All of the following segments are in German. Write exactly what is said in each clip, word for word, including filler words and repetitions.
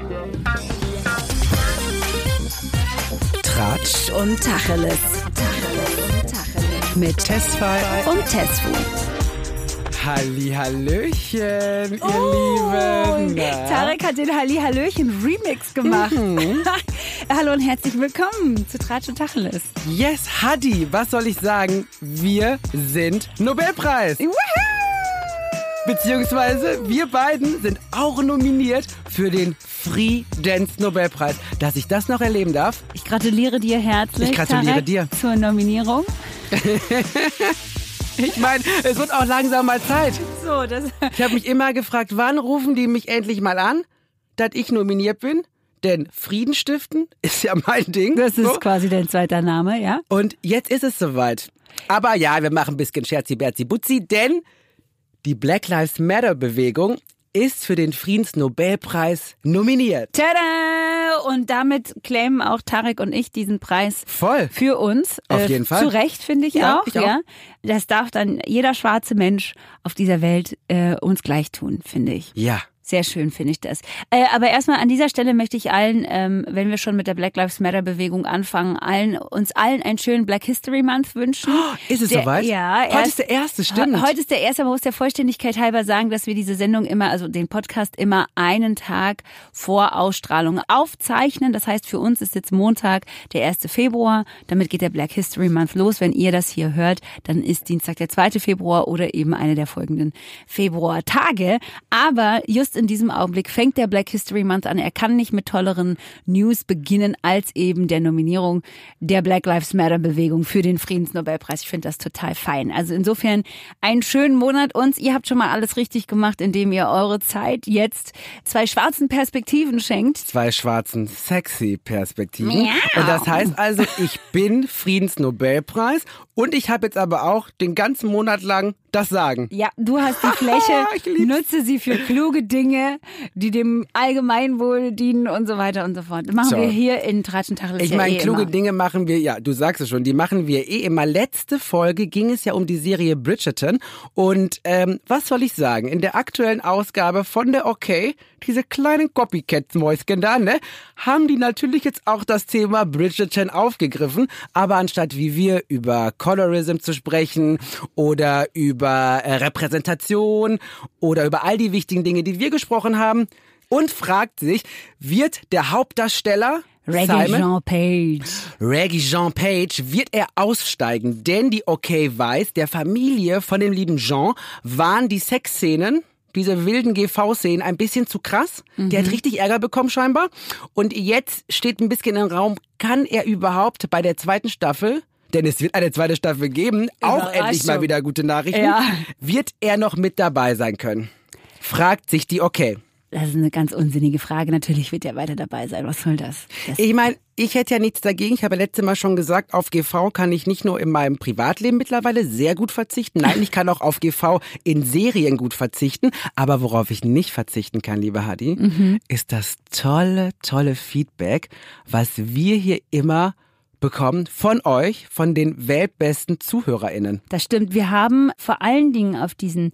Tratsch und Tacheles. Tacheles. Tacheles. Mit Tesfay und Tesfu. Hallihallöchen, ihr oh, Lieben. Na? Tarek hat den Hallihallöchen-Remix gemacht. Mhm. Hallo und herzlich willkommen zu Tratsch und Tacheles. Yes, Hadi, was soll ich sagen? Wir sind Nobelpreis. Woohoo! Beziehungsweise wir beiden sind auch nominiert für den Friedensnobelpreis. Dass ich das noch erleben darf. Ich gratuliere dir herzlich, Ich gratuliere Tarek, dir. zur Nominierung. Ich meine, es wird auch langsam mal Zeit. So, das ich habe mich immer gefragt, wann rufen die mich endlich mal an, dass ich nominiert bin? Denn Frieden stiften ist ja mein Ding. Das ist so. quasi dein zweiter Name, ja? Und jetzt ist es soweit. Aber ja, wir machen ein bisschen Scherzi-Berzi-Butzi, denn die Black Lives Matter-Bewegung ist für den Friedensnobelpreis nominiert. Tada! Und damit claimen auch Tarek und ich diesen Preis Voll. für uns. Auf äh, jeden Fall. Zu Recht, finde ich ja, auch. Ich auch. Ja. Das darf dann jeder schwarze Mensch auf dieser Welt äh, uns gleich tun, finde ich. Ja. Sehr schön finde ich das. Äh, aber erstmal an dieser Stelle möchte ich allen, ähm, wenn wir schon mit der Black Lives Matter Bewegung anfangen, allen uns allen einen schönen Black History Month wünschen. Oh, ist es der, soweit? Ja. Heute erst, ist der erste, stimmt. Heute ist der erste, man muss der Vollständigkeit halber sagen, dass wir diese Sendung immer, also den Podcast immer einen Tag vor Ausstrahlung aufzeichnen. Das heißt, für uns ist jetzt Montag, der erste Februar. Damit geht der Black History Month los. Wenn ihr das hier hört, dann ist Dienstag der zweite Februar oder eben eine der folgenden Februartage. Aber just in diesem Augenblick fängt der Black History Month an. Er kann nicht mit tolleren News beginnen als eben der Nominierung der Black Lives Matter Bewegung für den Friedensnobelpreis. Ich finde das total fein. Also insofern einen schönen Monat uns. Ihr habt schon mal alles richtig gemacht, indem ihr eure Zeit jetzt zwei schwarzen Perspektiven schenkt. Zwei schwarzen sexy Perspektiven. Miau. Und das heißt also, ich bin Friedensnobelpreis und ich habe jetzt aber auch den ganzen Monat lang das Sagen. Ja, du hast die Fläche, Ich lieb's. nutze sie für kluge Dinge, die dem Allgemeinwohl dienen und so weiter und so fort. Das machen So. wir hier in Tratsch und Tacheles Ich ja meine, eh kluge immer. Dinge machen wir, ja, du sagst es schon, die machen wir eh immer. Letzte Folge ging es ja um die Serie Bridgerton. Und ähm, was soll ich sagen? In der aktuellen Ausgabe von der OK, diese kleinen Copycat-Mäuschen da, ne, haben die natürlich jetzt auch das Thema Bridgerton aufgegriffen. Aber anstatt wie wir über Colorism zu sprechen oder über äh, Repräsentation oder über all die wichtigen Dinge, die wir gesprochen haben, und fragt sich, wird der Hauptdarsteller Reggie Simon, Jean Page. Reggie Jean Page, wird er aussteigen? Denn die OK weiß, der Familie von dem lieben Jean waren die Sexszenen, diese wilden G V-Szenen, ein bisschen zu krass. Mhm. Der hat richtig Ärger bekommen scheinbar. Und jetzt steht ein bisschen im Raum, kann er überhaupt bei der zweiten Staffel, denn es wird eine zweite Staffel geben, auch endlich mal wieder gute Nachrichten, Ja. wird er noch mit dabei sein können? Fragt sich die OK. Das ist eine ganz unsinnige Frage. Natürlich wird er weiter dabei sein. Was soll das? das Ich meine, ich hätte ja nichts dagegen. Ich habe ja letztes Mal schon gesagt, auf G V kann ich nicht nur in meinem Privatleben mittlerweile sehr gut verzichten. Nein, ich kann auch auf G V in Serien gut verzichten. Aber worauf ich nicht verzichten kann, liebe Hadi, mhm. ist das tolle, tolle Feedback, was wir hier immer bekommen von euch, von den weltbesten ZuhörerInnen. Das stimmt. Wir haben vor allen Dingen auf diesen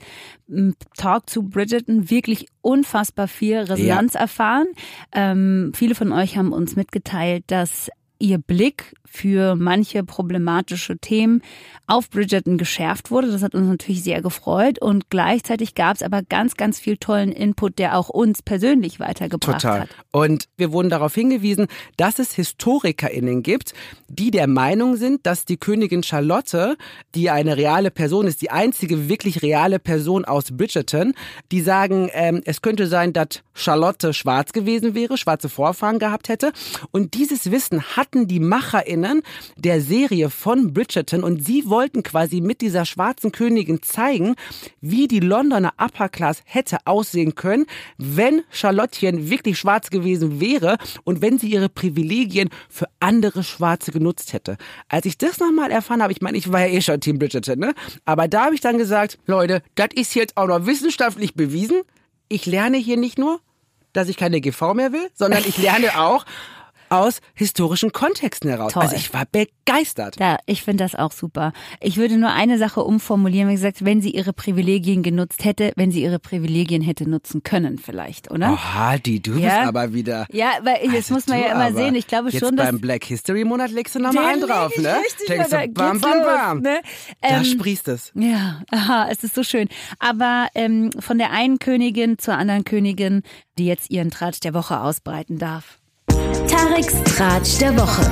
Talk zu Bridgerton wirklich unfassbar viel Resonanz ja. erfahren. Ähm, viele von euch haben uns mitgeteilt, dass ihr Blick für manche problematische Themen auf Bridgerton geschärft wurde. Das hat uns natürlich sehr gefreut und gleichzeitig gab es aber ganz, ganz viel tollen Input, der auch uns persönlich weitergebracht Total. hat. Und wir wurden darauf hingewiesen, dass es HistorikerInnen gibt, die der Meinung sind, dass die Königin Charlotte, die eine reale Person ist, die einzige wirklich reale Person aus Bridgerton, die sagen, ähm, es könnte sein, dass Charlotte schwarz gewesen wäre, schwarze Vorfahren gehabt hätte. Und dieses Wissen hatten die MacherInnen der Serie von Bridgerton und sie wollten quasi mit dieser schwarzen Königin zeigen, wie die Londoner Upper Class hätte aussehen können, wenn Charlottchen wirklich schwarz gewesen wäre und wenn sie ihre Privilegien für andere Schwarze genutzt hätte. Als ich das nochmal erfahren habe, ich meine, ich war ja eh schon Team Bridgerton, ne? Aber da habe ich dann gesagt, Leute, das ist jetzt auch noch wissenschaftlich bewiesen. Ich lerne hier nicht nur, dass ich keine G V mehr will, sondern ich lerne auch, aus historischen Kontexten heraus. Toll. Also ich war begeistert. Ja, ich finde das auch super. Ich würde nur eine Sache umformulieren, wie gesagt, wenn sie ihre Privilegien genutzt hätte, wenn sie ihre Privilegien hätte nutzen können vielleicht, oder? Oh, Hadi, du ja? bist aber wieder... Ja, weil das also muss man ja immer sehen. Ich glaube jetzt schon, dass... beim Black History Monat legst du nochmal einen drauf, ne? Richtig, Denkst da du, bam, geht's bam, los, bam. Ne? Da Ähm, sprießt es. Ja, aha, es ist so schön. Aber ähm, von der einen Königin zur anderen Königin, die jetzt ihren Tratsch der Woche ausbreiten darf. Tareks Tratsch der Woche.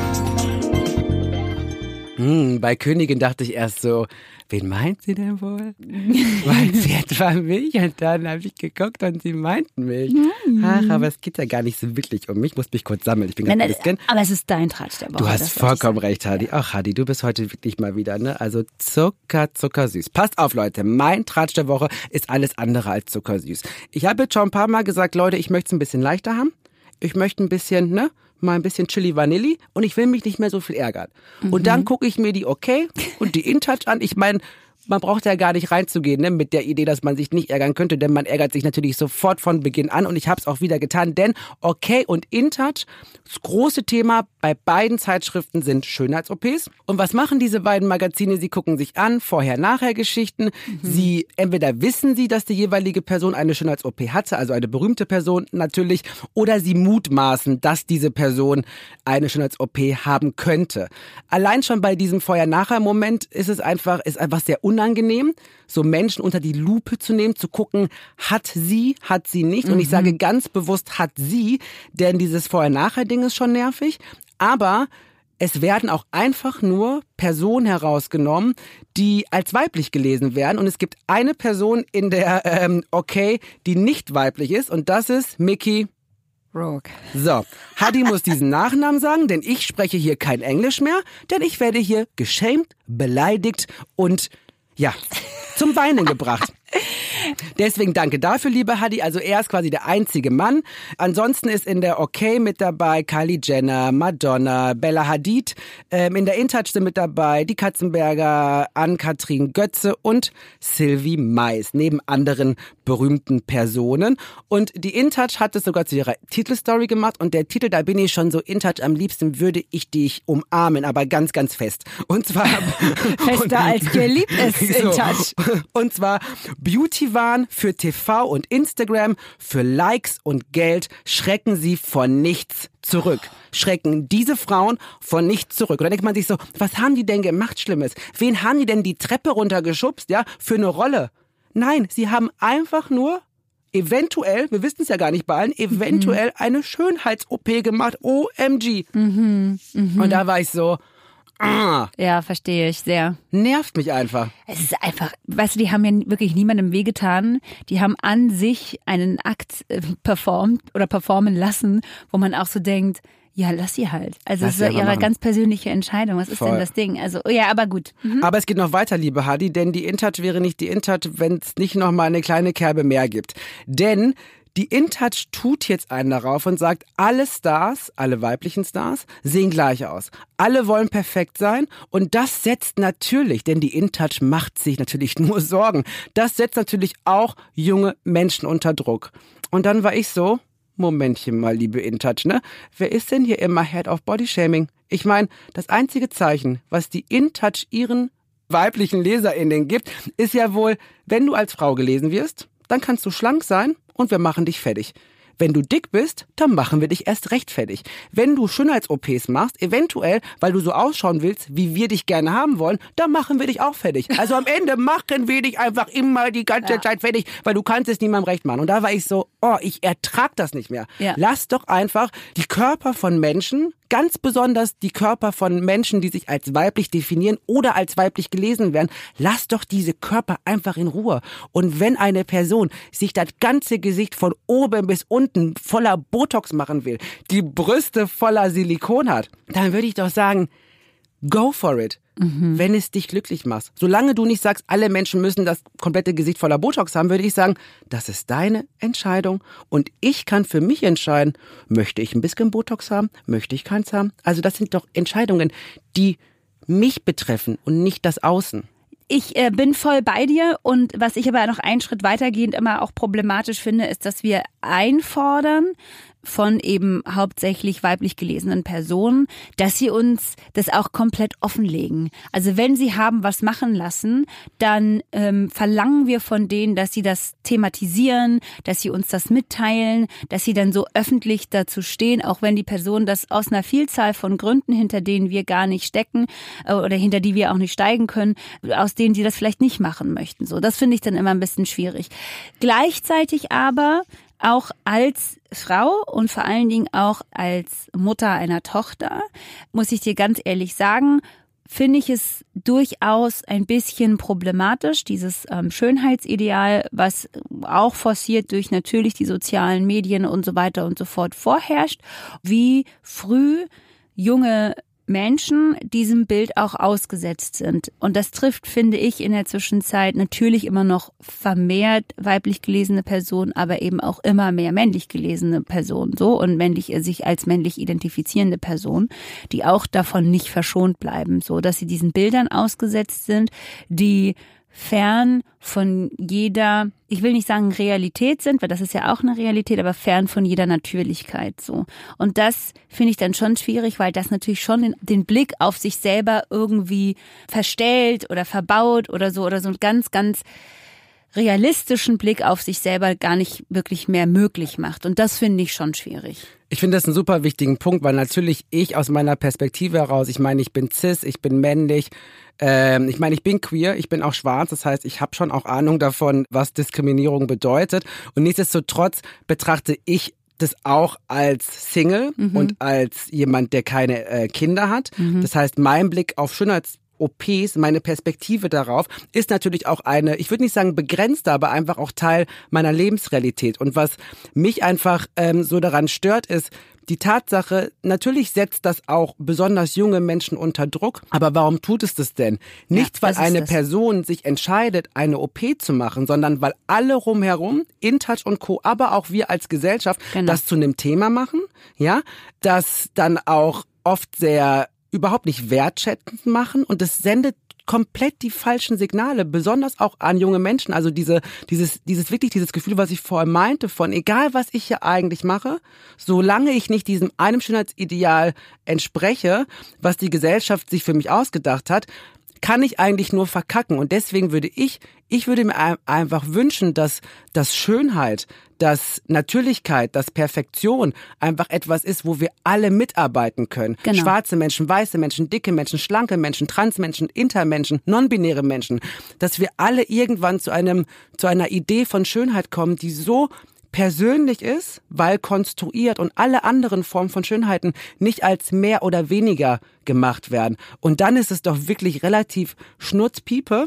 Hm, bei Königin dachte ich erst so, wen meint sie denn wohl? Weil sie etwa mich und dann habe ich geguckt und sie meinten mich. Ach, aber es geht ja gar nicht so wirklich um mich. Ich muss mich kurz sammeln. Ich bin ganz Nein, ein bisschen... aber es ist dein Tratsch der Woche. Du hast das vollkommen recht, Hadi. Ach, Hadi, du bist heute wirklich mal wieder, ne? Also Zucker, zuckersüß. Passt auf, Leute. Mein Tratsch der Woche ist alles andere als zuckersüß. Ich habe jetzt schon ein paar Mal gesagt, Leute, ich möchte es ein bisschen leichter haben. Ich möchte ein bisschen, ne? Mal ein bisschen Chili Vanilli und ich will mich nicht mehr so viel ärgern. Mhm. Und dann gucke ich mir die Okay und die InTouch an. Ich meine, man braucht ja gar nicht reinzugehen, ne, mit der Idee, dass man sich nicht ärgern könnte, denn man ärgert sich natürlich sofort von Beginn an und ich habe es auch wieder getan, denn Okay und InTouch, das große Thema bei beiden Zeitschriften sind Schönheits-O Ps. Und was machen diese beiden Magazine? Sie gucken sich an, Vorher-Nachher-Geschichten. Mhm. Sie, entweder wissen sie, dass die jeweilige Person eine Schönheits-O P hatte, also eine berühmte Person natürlich, oder sie mutmaßen, dass diese Person eine Schönheits-O P haben könnte. Allein schon bei diesem Vorher-Nachher-Moment ist es einfach, ist einfach sehr unangenehm, so Menschen unter die Lupe zu nehmen, zu gucken, hat sie, hat sie nicht. Und ich sage ganz bewusst, hat sie, denn dieses Vorher-Nachher-Ding ist schon nervig. Aber es werden auch einfach nur Personen herausgenommen, die als weiblich gelesen werden. Und es gibt eine Person in der ähm, Okay, die nicht weiblich ist. Und das ist Mickey Rourke. So, Hadi muss diesen Nachnamen sagen, denn ich spreche hier kein Englisch mehr. Denn ich werde hier geschämt, beleidigt und, ja, zum Weinen gebracht. Deswegen danke dafür, liebe Hadi. Also er ist quasi der einzige Mann. Ansonsten ist in der Okay mit dabei Kylie Jenner, Madonna, Bella Hadid. Ähm, in der InTouch sind mit dabei die Katzenberger, Ann-Kathrin Götze und Sylvie Mais, neben anderen berühmten Personen. Und die InTouch hat es sogar zu ihrer Titelstory gemacht. Und der Titel, da bin ich schon so InTouch, am liebsten würde ich dich umarmen, aber ganz, ganz fest. Und zwar... Fester und, als geliebt ist InTouch. So, und zwar Beauty-Wahn für T V und Instagram, für Likes und Geld schrecken sie vor nichts zurück. Schrecken diese Frauen vor nichts zurück. Und dann denkt man sich so, was haben die denn gemacht Schlimmes? Wen haben die denn die Treppe runtergeschubst, ja, für eine Rolle? Nein, sie haben einfach nur eventuell, wir wissen es ja gar nicht bei allen, eventuell mhm. eine Schönheits-O P gemacht. O M G. Mhm. Mhm. Und da war ich so... Ah, ja, verstehe ich sehr. Nervt mich einfach. Es ist einfach, weißt du, die haben ja wirklich niemandem wehgetan. Die haben an sich einen Akt äh, performt oder performen lassen, wo man auch so denkt, ja, lass sie halt. Also es ist ja ihre machen. ganz persönliche Entscheidung. Was ist Voll. denn das Ding? Also, oh ja, aber gut. Mhm. Aber es geht noch weiter, liebe Hadi, denn die InTouch wäre nicht die InTouch, wenn es nicht noch mal eine kleine Kerbe mehr gibt. Denn die InTouch tut jetzt einen darauf und sagt, alle Stars, alle weiblichen Stars, sehen gleich aus. Alle wollen perfekt sein und das setzt natürlich, denn die InTouch macht sich natürlich nur Sorgen, das setzt natürlich auch junge Menschen unter Druck. Und dann war ich so, Momentchen mal, liebe InTouch, ne? Wer ist denn hier immer Head of Bodyshaming? Ich meine, das einzige Zeichen, was die InTouch ihren weiblichen LeserInnen gibt, ist ja wohl, wenn du als Frau gelesen wirst, dann kannst du schlank sein und wir machen dich fertig. Wenn du dick bist, dann machen wir dich erst recht fertig. Wenn du Schönheits-O Ps machst, eventuell, weil du so ausschauen willst, wie wir dich gerne haben wollen, dann machen wir dich auch fertig. Also am Ende machen wir dich einfach immer die ganze ja. Zeit fertig, weil du kannst es niemandem recht machen. Und da war ich so, oh, ich ertrag das nicht mehr. Ja. Lass doch einfach die Körper von Menschen, ganz besonders die Körper von Menschen, die sich als weiblich definieren oder als weiblich gelesen werden, lass doch diese Körper einfach in Ruhe. Und wenn eine Person sich das ganze Gesicht von oben bis unten voller Botox machen will, die Brüste voller Silikon hat, dann würde ich doch sagen, go for it. Mhm. Wenn es dich glücklich macht. Solange du nicht sagst, alle Menschen müssen das komplette Gesicht voller Botox haben, würde ich sagen, das ist deine Entscheidung und ich kann für mich entscheiden, möchte ich ein bisschen Botox haben, möchte ich keins haben. Also das sind doch Entscheidungen, die mich betreffen und nicht das Außen. Ich äh, bin voll bei dir und was ich aber noch einen Schritt weitergehend immer auch problematisch finde, ist, dass wir einfordern, von eben hauptsächlich weiblich gelesenen Personen, dass sie uns das auch komplett offenlegen. Also wenn sie haben was machen lassen, dann ähm, verlangen wir von denen, dass sie das thematisieren, dass sie uns das mitteilen, dass sie dann so öffentlich dazu stehen, auch wenn die Person das aus einer Vielzahl von Gründen, hinter denen wir gar nicht stecken äh, oder hinter die wir auch nicht steigen können, aus denen sie das vielleicht nicht machen möchten. So, das finde ich dann immer ein bisschen schwierig. Gleichzeitig aber auch als Frau und vor allen Dingen auch als Mutter einer Tochter, muss ich dir ganz ehrlich sagen, finde ich es durchaus ein bisschen problematisch, dieses ähm, Schönheitsideal, was auch forciert durch natürlich die sozialen Medien und so weiter und so fort vorherrscht, wie früh junge Menschen diesem Bild auch ausgesetzt sind. Und das trifft, finde ich, in der Zwischenzeit natürlich immer noch vermehrt weiblich gelesene Personen, aber eben auch immer mehr männlich gelesene Personen, so, und männlich, sich als männlich identifizierende Personen, die auch davon nicht verschont bleiben, so, dass sie diesen Bildern ausgesetzt sind, die fern von jeder, ich will nicht sagen Realität sind, weil das ist ja auch eine Realität, aber fern von jeder Natürlichkeit, so. Und das finde ich dann schon schwierig, weil das natürlich schon den, den Blick auf sich selber irgendwie verstellt oder verbaut oder so, oder so einen ganz, ganz realistischen Blick auf sich selber gar nicht wirklich mehr möglich macht. Und das finde ich schon schwierig. Ich finde das einen super wichtigen Punkt, weil natürlich ich aus meiner Perspektive heraus, ich meine, ich bin cis, ich bin männlich, ähm, ich meine, ich bin queer, ich bin auch schwarz, das heißt, ich habe schon auch Ahnung davon, was Diskriminierung bedeutet. Und nichtsdestotrotz betrachte ich das auch als Single mhm. und als jemand, der keine äh, Kinder hat. Mhm. Das heißt, mein Blick auf Schönheits O Ps, meine Perspektive darauf, ist natürlich auch eine, ich würde nicht sagen begrenzte, aber einfach auch Teil meiner Lebensrealität. Und was mich einfach ähm, so daran stört, ist die Tatsache, natürlich setzt das auch besonders junge Menschen unter Druck, aber warum tut es das denn? Nicht, ja, weil eine das. Person sich entscheidet, eine O P zu machen, sondern weil alle rumherum, InTouch und Co., aber auch wir als Gesellschaft, genau. das zu einem Thema machen, ja, das dann auch oft sehr überhaupt nicht wertschätzend machen, und es sendet komplett die falschen Signale, besonders auch an junge Menschen. Also diese, dieses, dieses wirklich dieses Gefühl, was ich vorher meinte, von egal was ich hier eigentlich mache, solange ich nicht diesem einem Schönheitsideal entspreche, was die Gesellschaft sich für mich ausgedacht hat, kann ich eigentlich nur verkacken. Und deswegen würde ich, ich würde mir einfach wünschen, dass, dass Schönheit, dass Natürlichkeit, dass Perfektion einfach etwas ist, wo wir alle mitarbeiten können. Genau. Schwarze Menschen, weiße Menschen, dicke Menschen, schlanke Menschen, Transmenschen, Intermenschen, non-binäre Menschen. Dass wir alle irgendwann zu einem, zu einer Idee von Schönheit kommen, die so persönlich ist, weil konstruiert, und alle anderen Formen von Schönheiten nicht als mehr oder weniger gemacht werden. Und dann ist es doch wirklich relativ Schnurzpiepe,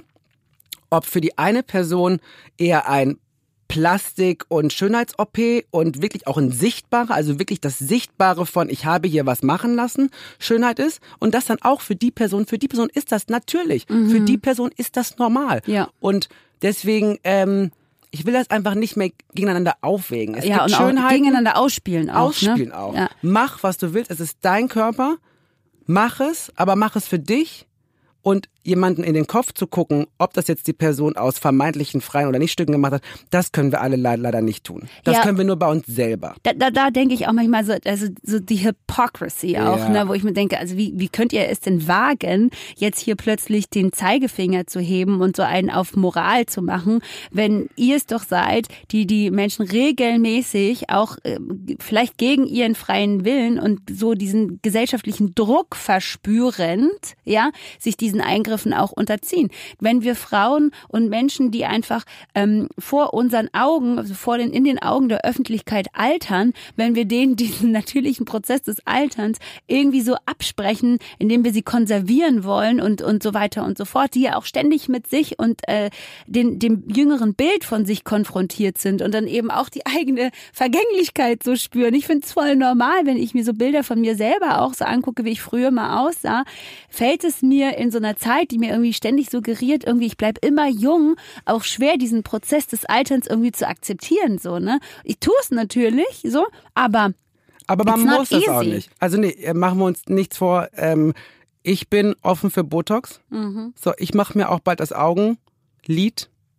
ob für die eine Person eher ein Plastik- und Schönheits-O P und wirklich auch ein Sichtbare, also wirklich das Sichtbare von ich habe hier was machen lassen, Schönheit ist, und das dann auch für die Person, für die Person ist das natürlich, mhm. für die Person ist das normal. Ja. Und deswegen, ähm, ich will das einfach nicht mehr gegeneinander aufwägen. Es ja, gibt und Schönheiten, auch gegeneinander ausspielen auch. Ausspielen ne? auch. Ja. Mach, was du willst. Es ist dein Körper. Mach es, aber mach es für dich. Und jemanden in den Kopf zu gucken, ob das jetzt die Person aus vermeintlichen freien oder nicht Stücken gemacht hat, das können wir alle le- leider nicht tun. Das ja, können wir nur bei uns selber. Da, da, da denke ich auch manchmal so, also so die Hypocrisy auch, ja. ne, wo ich mir denke, also wie, wie könnt ihr es denn wagen, jetzt hier plötzlich den Zeigefinger zu heben und so einen auf Moral zu machen, wenn ihr es doch seid, die die Menschen regelmäßig auch äh, vielleicht gegen ihren freien Willen und so diesen gesellschaftlichen Druck verspürend, ja, sich diesen Eingriffen auch unterziehen. Wenn wir Frauen und Menschen, die einfach ähm, vor unseren Augen, also vor den, in den Augen der Öffentlichkeit altern, wenn wir denen diesen natürlichen Prozess des Alterns irgendwie so absprechen, indem wir sie konservieren wollen und und so weiter und so fort, die ja auch ständig mit sich und äh, den, dem jüngeren Bild von sich konfrontiert sind und dann eben auch die eigene Vergänglichkeit so spüren. Ich finde es voll normal, wenn ich mir so Bilder von mir selber auch so angucke, wie ich früher mal aussah, fällt es mir in so einer Zeit, die mir irgendwie ständig suggeriert, irgendwie ich bleib immer jung, auch schwer, diesen Prozess des Alterns irgendwie zu akzeptieren, so, ne? Ich tue es natürlich, so, aber aber man muss das auch nicht. Also nee, machen wir uns nichts vor. Ähm, ich bin offen für Botox. Mhm. So, ich mache mir auch bald das Augenlid.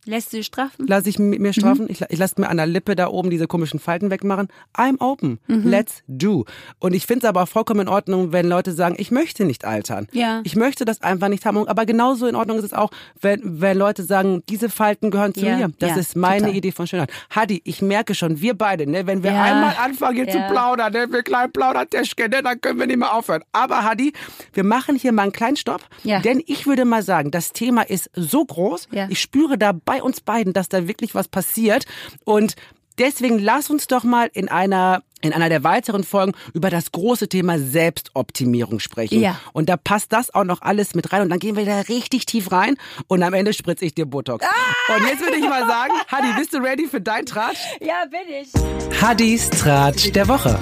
Lässt du dich straffen? Lass ich mir straffen. Mhm. Ich, ich lasse mir an der Lippe da oben diese komischen Falten wegmachen. I'm open. Mhm. Let's do. Und ich finde es aber auch vollkommen in Ordnung, wenn Leute sagen, ich möchte nicht altern. Ja. Ich möchte das einfach nicht haben. Aber genauso in Ordnung ist es auch, wenn, wenn Leute sagen, diese Falten gehören zu ja. mir. Das ja. ist meine Total. Idee von Schönheit. Hadi, ich merke schon, wir beide, ne, wenn wir ja. einmal anfangen hier ja. zu plaudern, ne, wir kleinen Plaudertäschchen, ne, dann können wir nicht mehr aufhören. Aber Hadi, wir machen hier mal einen kleinen Stopp. Ja. Denn ich würde mal sagen, das Thema ist so groß. Ja. Ich spüre da bei uns beiden, dass da wirklich was passiert. Und deswegen lass uns doch mal in einer in einer der weiteren Folgen über das große Thema Selbstoptimierung sprechen. Ja. Und da passt das auch noch alles mit rein. Und dann gehen wir da richtig tief rein. Und am Ende spritze ich dir Botox. Ah! Und jetzt würde ich mal sagen, Hadi, bist du ready für dein Tratsch? Ja, bin ich. Hadis Tratsch der Woche.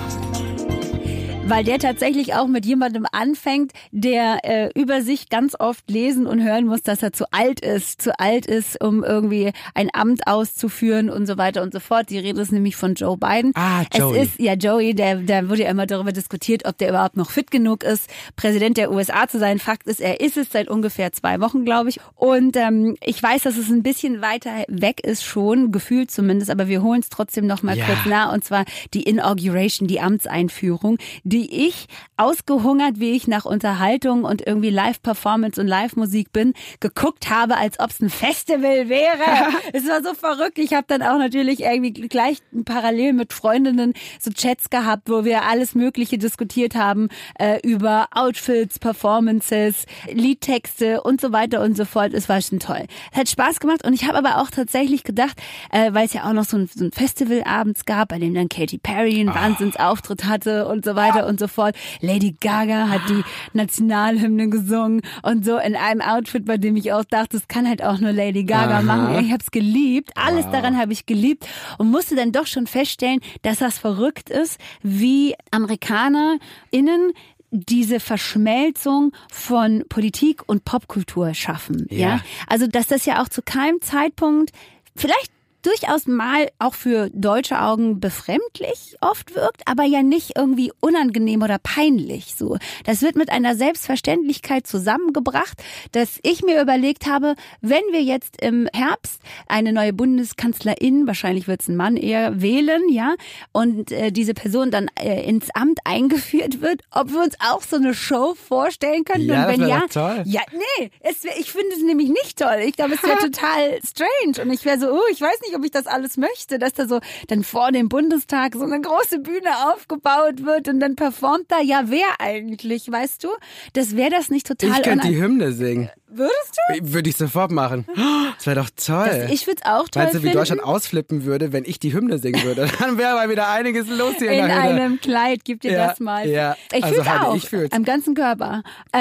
Weil der tatsächlich auch mit jemandem anfängt, der äh, über sich ganz oft lesen und hören muss, dass er zu alt ist, zu alt ist, um irgendwie ein Amt auszuführen und so weiter und so fort. Die Rede ist nämlich von Joe Biden. Ah, Joey. Es ist, ja, Joey, der, der wurde ja immer darüber diskutiert, ob der überhaupt noch fit genug ist, Präsident der U S A zu sein. Fakt ist, er ist es seit ungefähr zwei Wochen, glaube ich. Und ähm, ich weiß, dass es ein bisschen weiter weg ist schon, gefühlt zumindest, aber wir holen es trotzdem noch mal ja. kurz nach. Und zwar die Inauguration, die Amtseinführung, die ich, ausgehungert wie ich nach Unterhaltung und irgendwie Live-Performance und Live-Musik bin, geguckt habe, als ob es ein Festival wäre. Es war so verrückt. Ich habe dann auch natürlich irgendwie gleich parallel mit Freundinnen so Chats gehabt, wo wir alles Mögliche diskutiert haben äh, über Outfits, Performances, Liedtexte und so weiter und so fort. Es war schon toll. Es hat Spaß gemacht und ich habe aber auch tatsächlich gedacht, äh, weil es ja auch noch so ein, so ein Festival abends gab, bei dem dann Katy Perry einen Wahnsinnsauftritt hatte und so weiter und so fort. Lady Gaga hat die Nationalhymne gesungen und so in einem Outfit, bei dem ich auch dachte, das kann halt auch nur Lady Gaga Aha. machen. Ich habe es geliebt. Alles wow. daran habe ich geliebt und musste dann doch schon feststellen, dass das verrückt ist, wie AmerikanerInnen diese Verschmelzung von Politik und Popkultur schaffen. Ja. ja, also dass das ja auch zu keinem Zeitpunkt vielleicht durchaus mal auch für deutsche Augen befremdlich oft wirkt, aber ja nicht irgendwie unangenehm oder peinlich so. Das wird mit einer Selbstverständlichkeit zusammengebracht, dass ich mir überlegt habe, wenn wir jetzt im Herbst eine neue Bundeskanzlerin, wahrscheinlich wird es ein Mann eher, wählen, ja, und äh, diese Person dann äh, ins Amt eingeführt wird, ob wir uns auch so eine Show vorstellen könnten. Ja, und wenn das ja, doch toll. ja, nee, es wär, ich finde es nämlich nicht toll. Ich glaube, es wäre total strange und ich wäre so, oh, ich weiß nicht, ob ich das alles möchte, dass da so dann vor dem Bundestag so eine große Bühne aufgebaut wird und dann performt da, ja, wer eigentlich, weißt du? Das wäre das nicht total... Ich könnte die Hymne singen. Würdest du? Würde ich sofort machen. Das wäre doch toll. Das, ich würde es auch toll Meinst du, wie finden. Deutschland ausflippen würde, wenn ich die Hymne singen würde? Dann wäre mal wieder einiges los hier in, in der Hütte. einem Kleid, gib dir ja, das mal. Ja. Ich also fühl's Hadi, auch, ich fühl's. am ganzen Körper.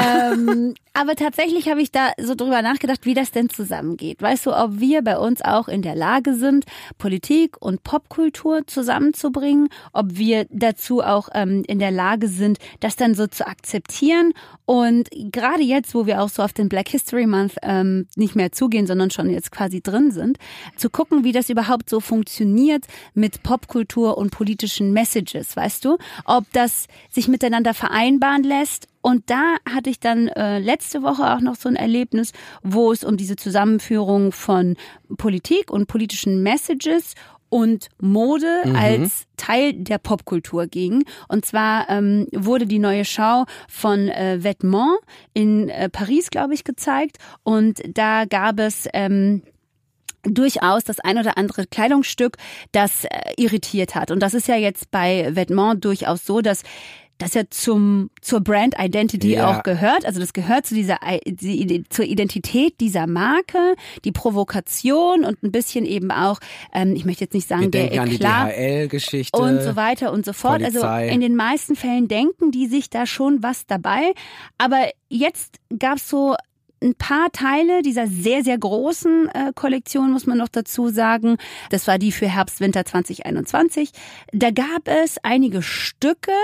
ähm, aber tatsächlich habe ich da so drüber nachgedacht, wie das denn zusammengeht. Weißt du, ob wir bei uns auch in der Lage sind, Politik und Popkultur zusammenzubringen, ob wir dazu auch ähm, in der Lage sind, das dann so zu akzeptieren. Und gerade jetzt, wo wir auch so auf den Black History Month ähm, nicht mehr zugehen, sondern schon jetzt quasi drin sind, zu gucken, wie das überhaupt so funktioniert mit Popkultur und politischen Messages, weißt du? Ob das sich miteinander vereinbaren lässt. Und da hatte ich dann äh, letzte Woche auch noch so ein Erlebnis, wo es um diese Zusammenführung von Politik und politischen Messages und Mode mhm. als Teil der Popkultur ging. Und zwar ähm, wurde die neue Schau von äh, Vêtements in äh, Paris, glaube ich, gezeigt. Und da gab es... Ähm, durchaus das ein oder andere Kleidungsstück, das äh, irritiert hat. Und das ist ja jetzt bei Vêtements durchaus so, dass das ja zum zur Brand Identity ja. auch gehört. Also das gehört zu dieser die, zur Identität dieser Marke, die Provokation und ein bisschen eben auch, ähm, ich möchte jetzt nicht sagen, Wir der denken an die Eklat D H L-Geschichte und so weiter und so fort. Polizei. Also in den meisten Fällen denken die sich da schon was dabei. Aber jetzt gab's so ein paar Teile dieser sehr, sehr großen äh, Kollektion, muss man noch dazu sagen. Das war die für Herbst-Winter zwanzig einundzwanzig. Da gab es einige Stücke,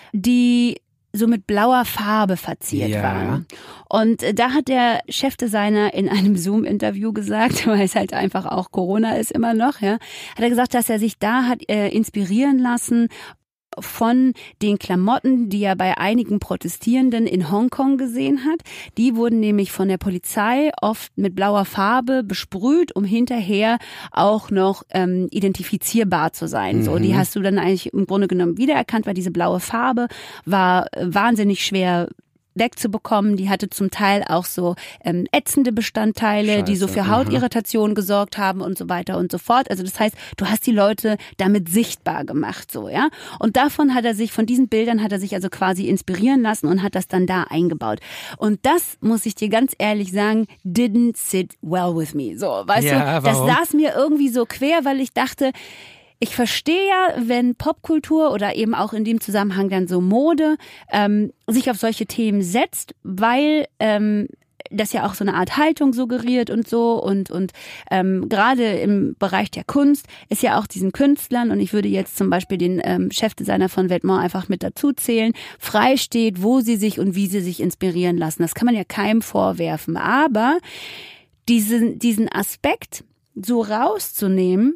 die so mit blauer Farbe verziert ja. waren. Und äh, da hat der Chefdesigner in einem Zoom-Interview gesagt, weil es halt einfach auch Corona ist immer noch, ja, hat er gesagt, dass er sich da hat äh, inspirieren lassen von den Klamotten, die er bei einigen Protestierenden in Hongkong gesehen hat. Die wurden nämlich von der Polizei oft mit blauer Farbe besprüht, um hinterher auch noch ähm, identifizierbar zu sein. Mhm. So, die hast du dann eigentlich im Grunde genommen wiedererkannt, weil diese blaue Farbe war wahnsinnig schwer wegzubekommen. Die hatte zum Teil auch so ähm, ätzende Bestandteile, Scheiße. die so für Hautirritationen gesorgt haben und so weiter und so fort. Also das heißt, du hast die Leute damit sichtbar gemacht, so, ja. Und davon hat er sich, von diesen Bildern hat er sich also quasi inspirieren lassen und hat das dann da eingebaut. Und das, muss ich dir ganz ehrlich sagen, didn't sit well with me. So, weißt ja, du, das saß mir irgendwie so quer, weil ich dachte, ich verstehe ja, wenn Popkultur oder eben auch in dem Zusammenhang dann so Mode ähm, sich auf solche Themen setzt, weil ähm, das ja auch so eine Art Haltung suggeriert und so und und ähm, gerade im Bereich der Kunst ist ja auch diesen Künstlern, und ich würde jetzt zum Beispiel den ähm, Chefdesigner von Vetements einfach mit dazu zählen, frei steht, wo sie sich und wie sie sich inspirieren lassen. Das kann man ja keinem vorwerfen. Aber diesen, diesen Aspekt so rauszunehmen,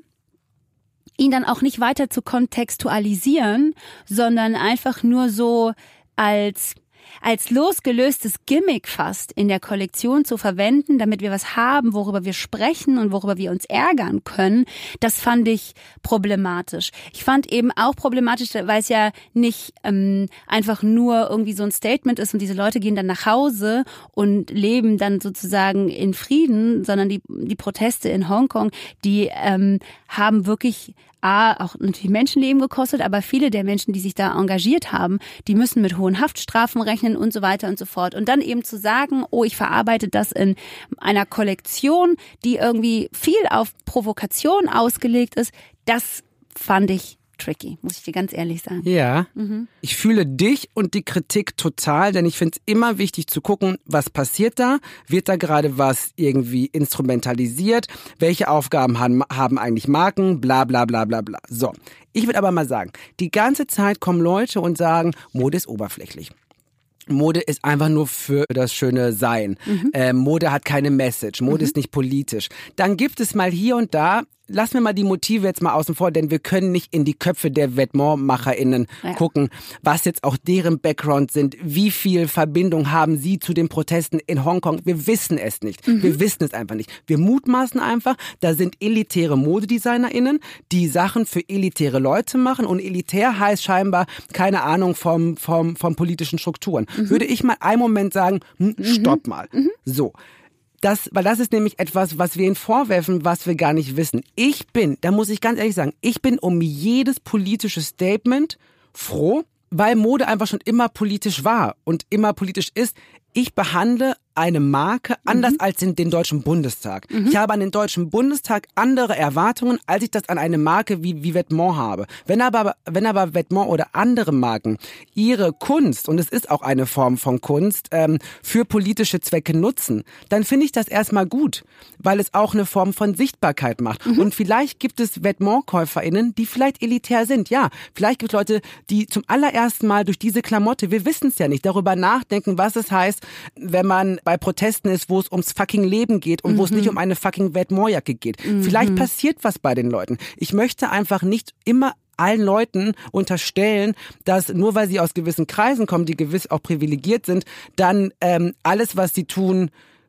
ihn dann auch nicht weiter zu kontextualisieren, sondern einfach nur so als als losgelöstes Gimmick fast in der Kollektion zu verwenden, damit wir was haben, worüber wir sprechen und worüber wir uns ärgern können, das fand ich problematisch. Ich fand eben auch problematisch, weil es ja nicht ähm, einfach nur irgendwie so ein Statement ist und diese Leute gehen dann nach Hause und leben dann sozusagen in Frieden, sondern die die Proteste in Hongkong, die ähm, haben wirklich A, auch natürlich Menschenleben gekostet, aber viele der Menschen, die sich da engagiert haben, die müssen mit hohen Haftstrafen rechnen und so weiter und so fort. Und dann eben zu sagen, oh, ich verarbeite das in einer Kollektion, die irgendwie viel auf Provokation ausgelegt ist, das fand ich tricky, muss ich dir ganz ehrlich sagen. Ja, mhm. Ich fühle dich und die Kritik total, denn ich finde es immer wichtig zu gucken, was passiert da? Wird da gerade was irgendwie instrumentalisiert? Welche Aufgaben haben, haben eigentlich Marken? Bla bla bla bla bla. So, ich würde aber mal sagen, die ganze Zeit kommen Leute und sagen, Mode ist oberflächlich. Mode ist einfach nur für das schöne Sein. Mhm. Äh, Mode hat keine Message. Mode mhm. ist nicht politisch. Dann gibt es mal hier und da, lassen wir mal die Motive jetzt mal außen vor, denn wir können nicht in die Köpfe der VetementsmacherInnen ja. gucken, was jetzt auch deren Background sind, wie viel Verbindung haben sie zu den Protesten in Hongkong. Wir wissen es nicht. Mhm. Wir wissen es einfach nicht. Wir mutmaßen einfach, da sind elitäre ModedesignerInnen, die Sachen für elitäre Leute machen, und elitär heißt scheinbar keine Ahnung vom, vom, vom politischen Strukturen. Mhm. Würde ich mal einen Moment sagen, hm, stopp mal. Mhm. So. Das, weil das ist nämlich etwas, was wir ihnen vorwerfen, was wir gar nicht wissen. Ich bin, da muss ich ganz ehrlich sagen, ich bin um jedes politische Statement froh, weil Mode einfach schon immer politisch war und immer politisch ist. Ich behandle eine Marke anders mhm. als in den Deutschen Bundestag. Mhm. Ich habe an den Deutschen Bundestag andere Erwartungen, als ich das an eine Marke wie, wie Vetements habe. Wenn aber, wenn aber Vetements oder andere Marken ihre Kunst, und es ist auch eine Form von Kunst, ähm, für politische Zwecke nutzen, dann finde ich das erstmal gut, weil es auch eine Form von Sichtbarkeit macht. Mhm. Und vielleicht gibt es Vetements-KäuferInnen, die vielleicht elitär sind. Ja, vielleicht gibt es Leute, die zum allerersten Mal durch diese Klamotte, wir wissen es ja nicht, darüber nachdenken, was es heißt, wenn man bei Protesten ist, wo es ums fucking Leben geht und mhm. wo es nicht um eine fucking Vetementsjacke geht. Mhm. Vielleicht passiert was bei den Leuten. Ich möchte einfach nicht immer allen Leuten unterstellen, dass nur weil sie aus gewissen Kreisen kommen, die gewiss auch privilegiert sind, dann ähm, alles, was sie tun,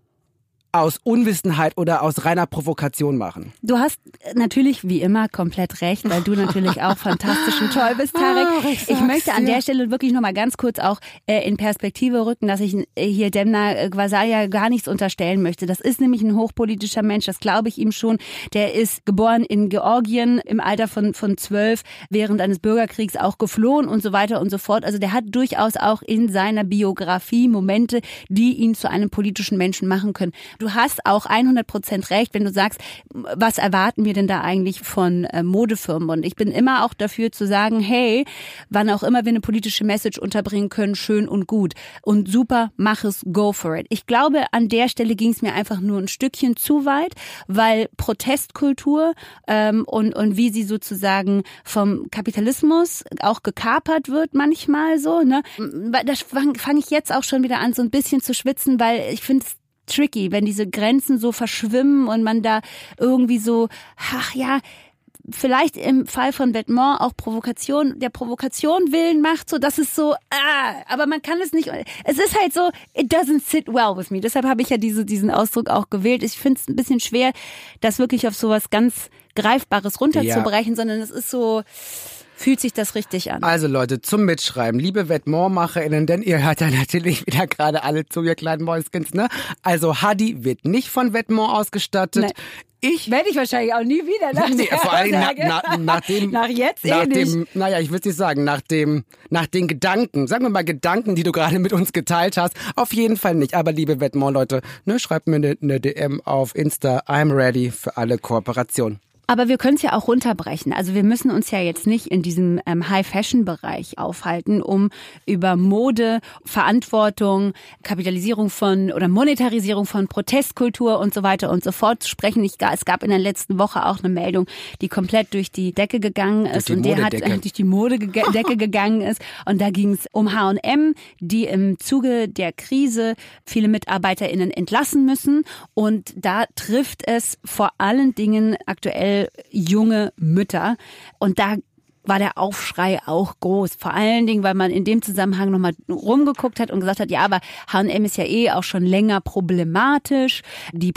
aus Unwissenheit oder aus reiner Provokation machen. Du hast natürlich wie immer komplett recht, weil du natürlich auch fantastisch und toll bist, Tarek. Oh, ich, ich möchte an der Stelle wirklich noch mal ganz kurz auch äh, in Perspektive rücken, dass ich äh, hier Demna Gvasalia gar nichts unterstellen möchte. Das ist nämlich ein hochpolitischer Mensch, das glaube ich ihm schon. Der ist geboren in Georgien im Alter von von zwölf, während eines Bürgerkriegs auch geflohen und so weiter und so fort. Also der hat durchaus auch in seiner Biografie Momente, die ihn zu einem politischen Menschen machen können. Du hast auch hundert Prozent recht, wenn du sagst, was erwarten wir denn da eigentlich von äh, Modefirmen? Und ich bin immer auch dafür zu sagen, hey, wann auch immer wir eine politische Message unterbringen können, schön und gut. Und super, mach es, go for it. Ich glaube, an der Stelle ging es mir einfach nur ein Stückchen zu weit, weil Protestkultur ähm, und, und wie sie sozusagen vom Kapitalismus auch gekapert wird manchmal so, ne? Da fange fang ich jetzt auch schon wieder an, so ein bisschen zu schwitzen, weil ich finde es tricky, wenn diese Grenzen so verschwimmen und man da irgendwie so, ach ja, vielleicht im Fall von Vetements auch Provokation, der Provokation willen macht, so dass es so, ah, aber man kann es nicht, es ist halt so, it doesn't sit well with me. Deshalb habe ich ja diese, diesen Ausdruck auch gewählt. Ich finde es ein bisschen schwer, das wirklich auf sowas ganz Greifbares runterzubrechen, ja. sondern es ist so, fühlt sich das richtig an. Also Leute, zum Mitschreiben, liebe VetementsmacherInnen, denn ihr hört ja natürlich wieder gerade alle zu, ihr kleinen Mäuskens, ne? Also Hadi wird nicht von Vetements ausgestattet. Nee. Ich werde ich wahrscheinlich auch nie wieder nach nee, vor allem na, na, nach dem nach jetzt nach eh dem nicht. Naja, ich würde nicht sagen, nach dem nach den Gedanken, sagen wir mal Gedanken, die du gerade mit uns geteilt hast, auf jeden Fall nicht. Aber liebe Vetements Leute, ne, schreibt mir eine, eine D M auf Insta, I'm ready für alle Kooperationen. Aber wir können es ja auch runterbrechen. Also wir müssen uns ja jetzt nicht in diesem ähm, High-Fashion-Bereich aufhalten, um über Mode, Verantwortung, Kapitalisierung von oder Monetarisierung von Protestkultur und so weiter und so fort zu sprechen. Ich, es gab in der letzten Woche auch eine Meldung, die komplett durch die Decke gegangen ist und der hat äh, durch die Modedecke gegangen ist. Und da ging es um H und M, die im Zuge der Krise viele MitarbeiterInnen entlassen müssen. Und da trifft es vor allen Dingen aktuell junge Mütter. Und da war der Aufschrei auch groß. Vor allen Dingen, weil man in dem Zusammenhang nochmal rumgeguckt hat und gesagt hat, ja, aber H und M ist ja eh auch schon länger problematisch. Die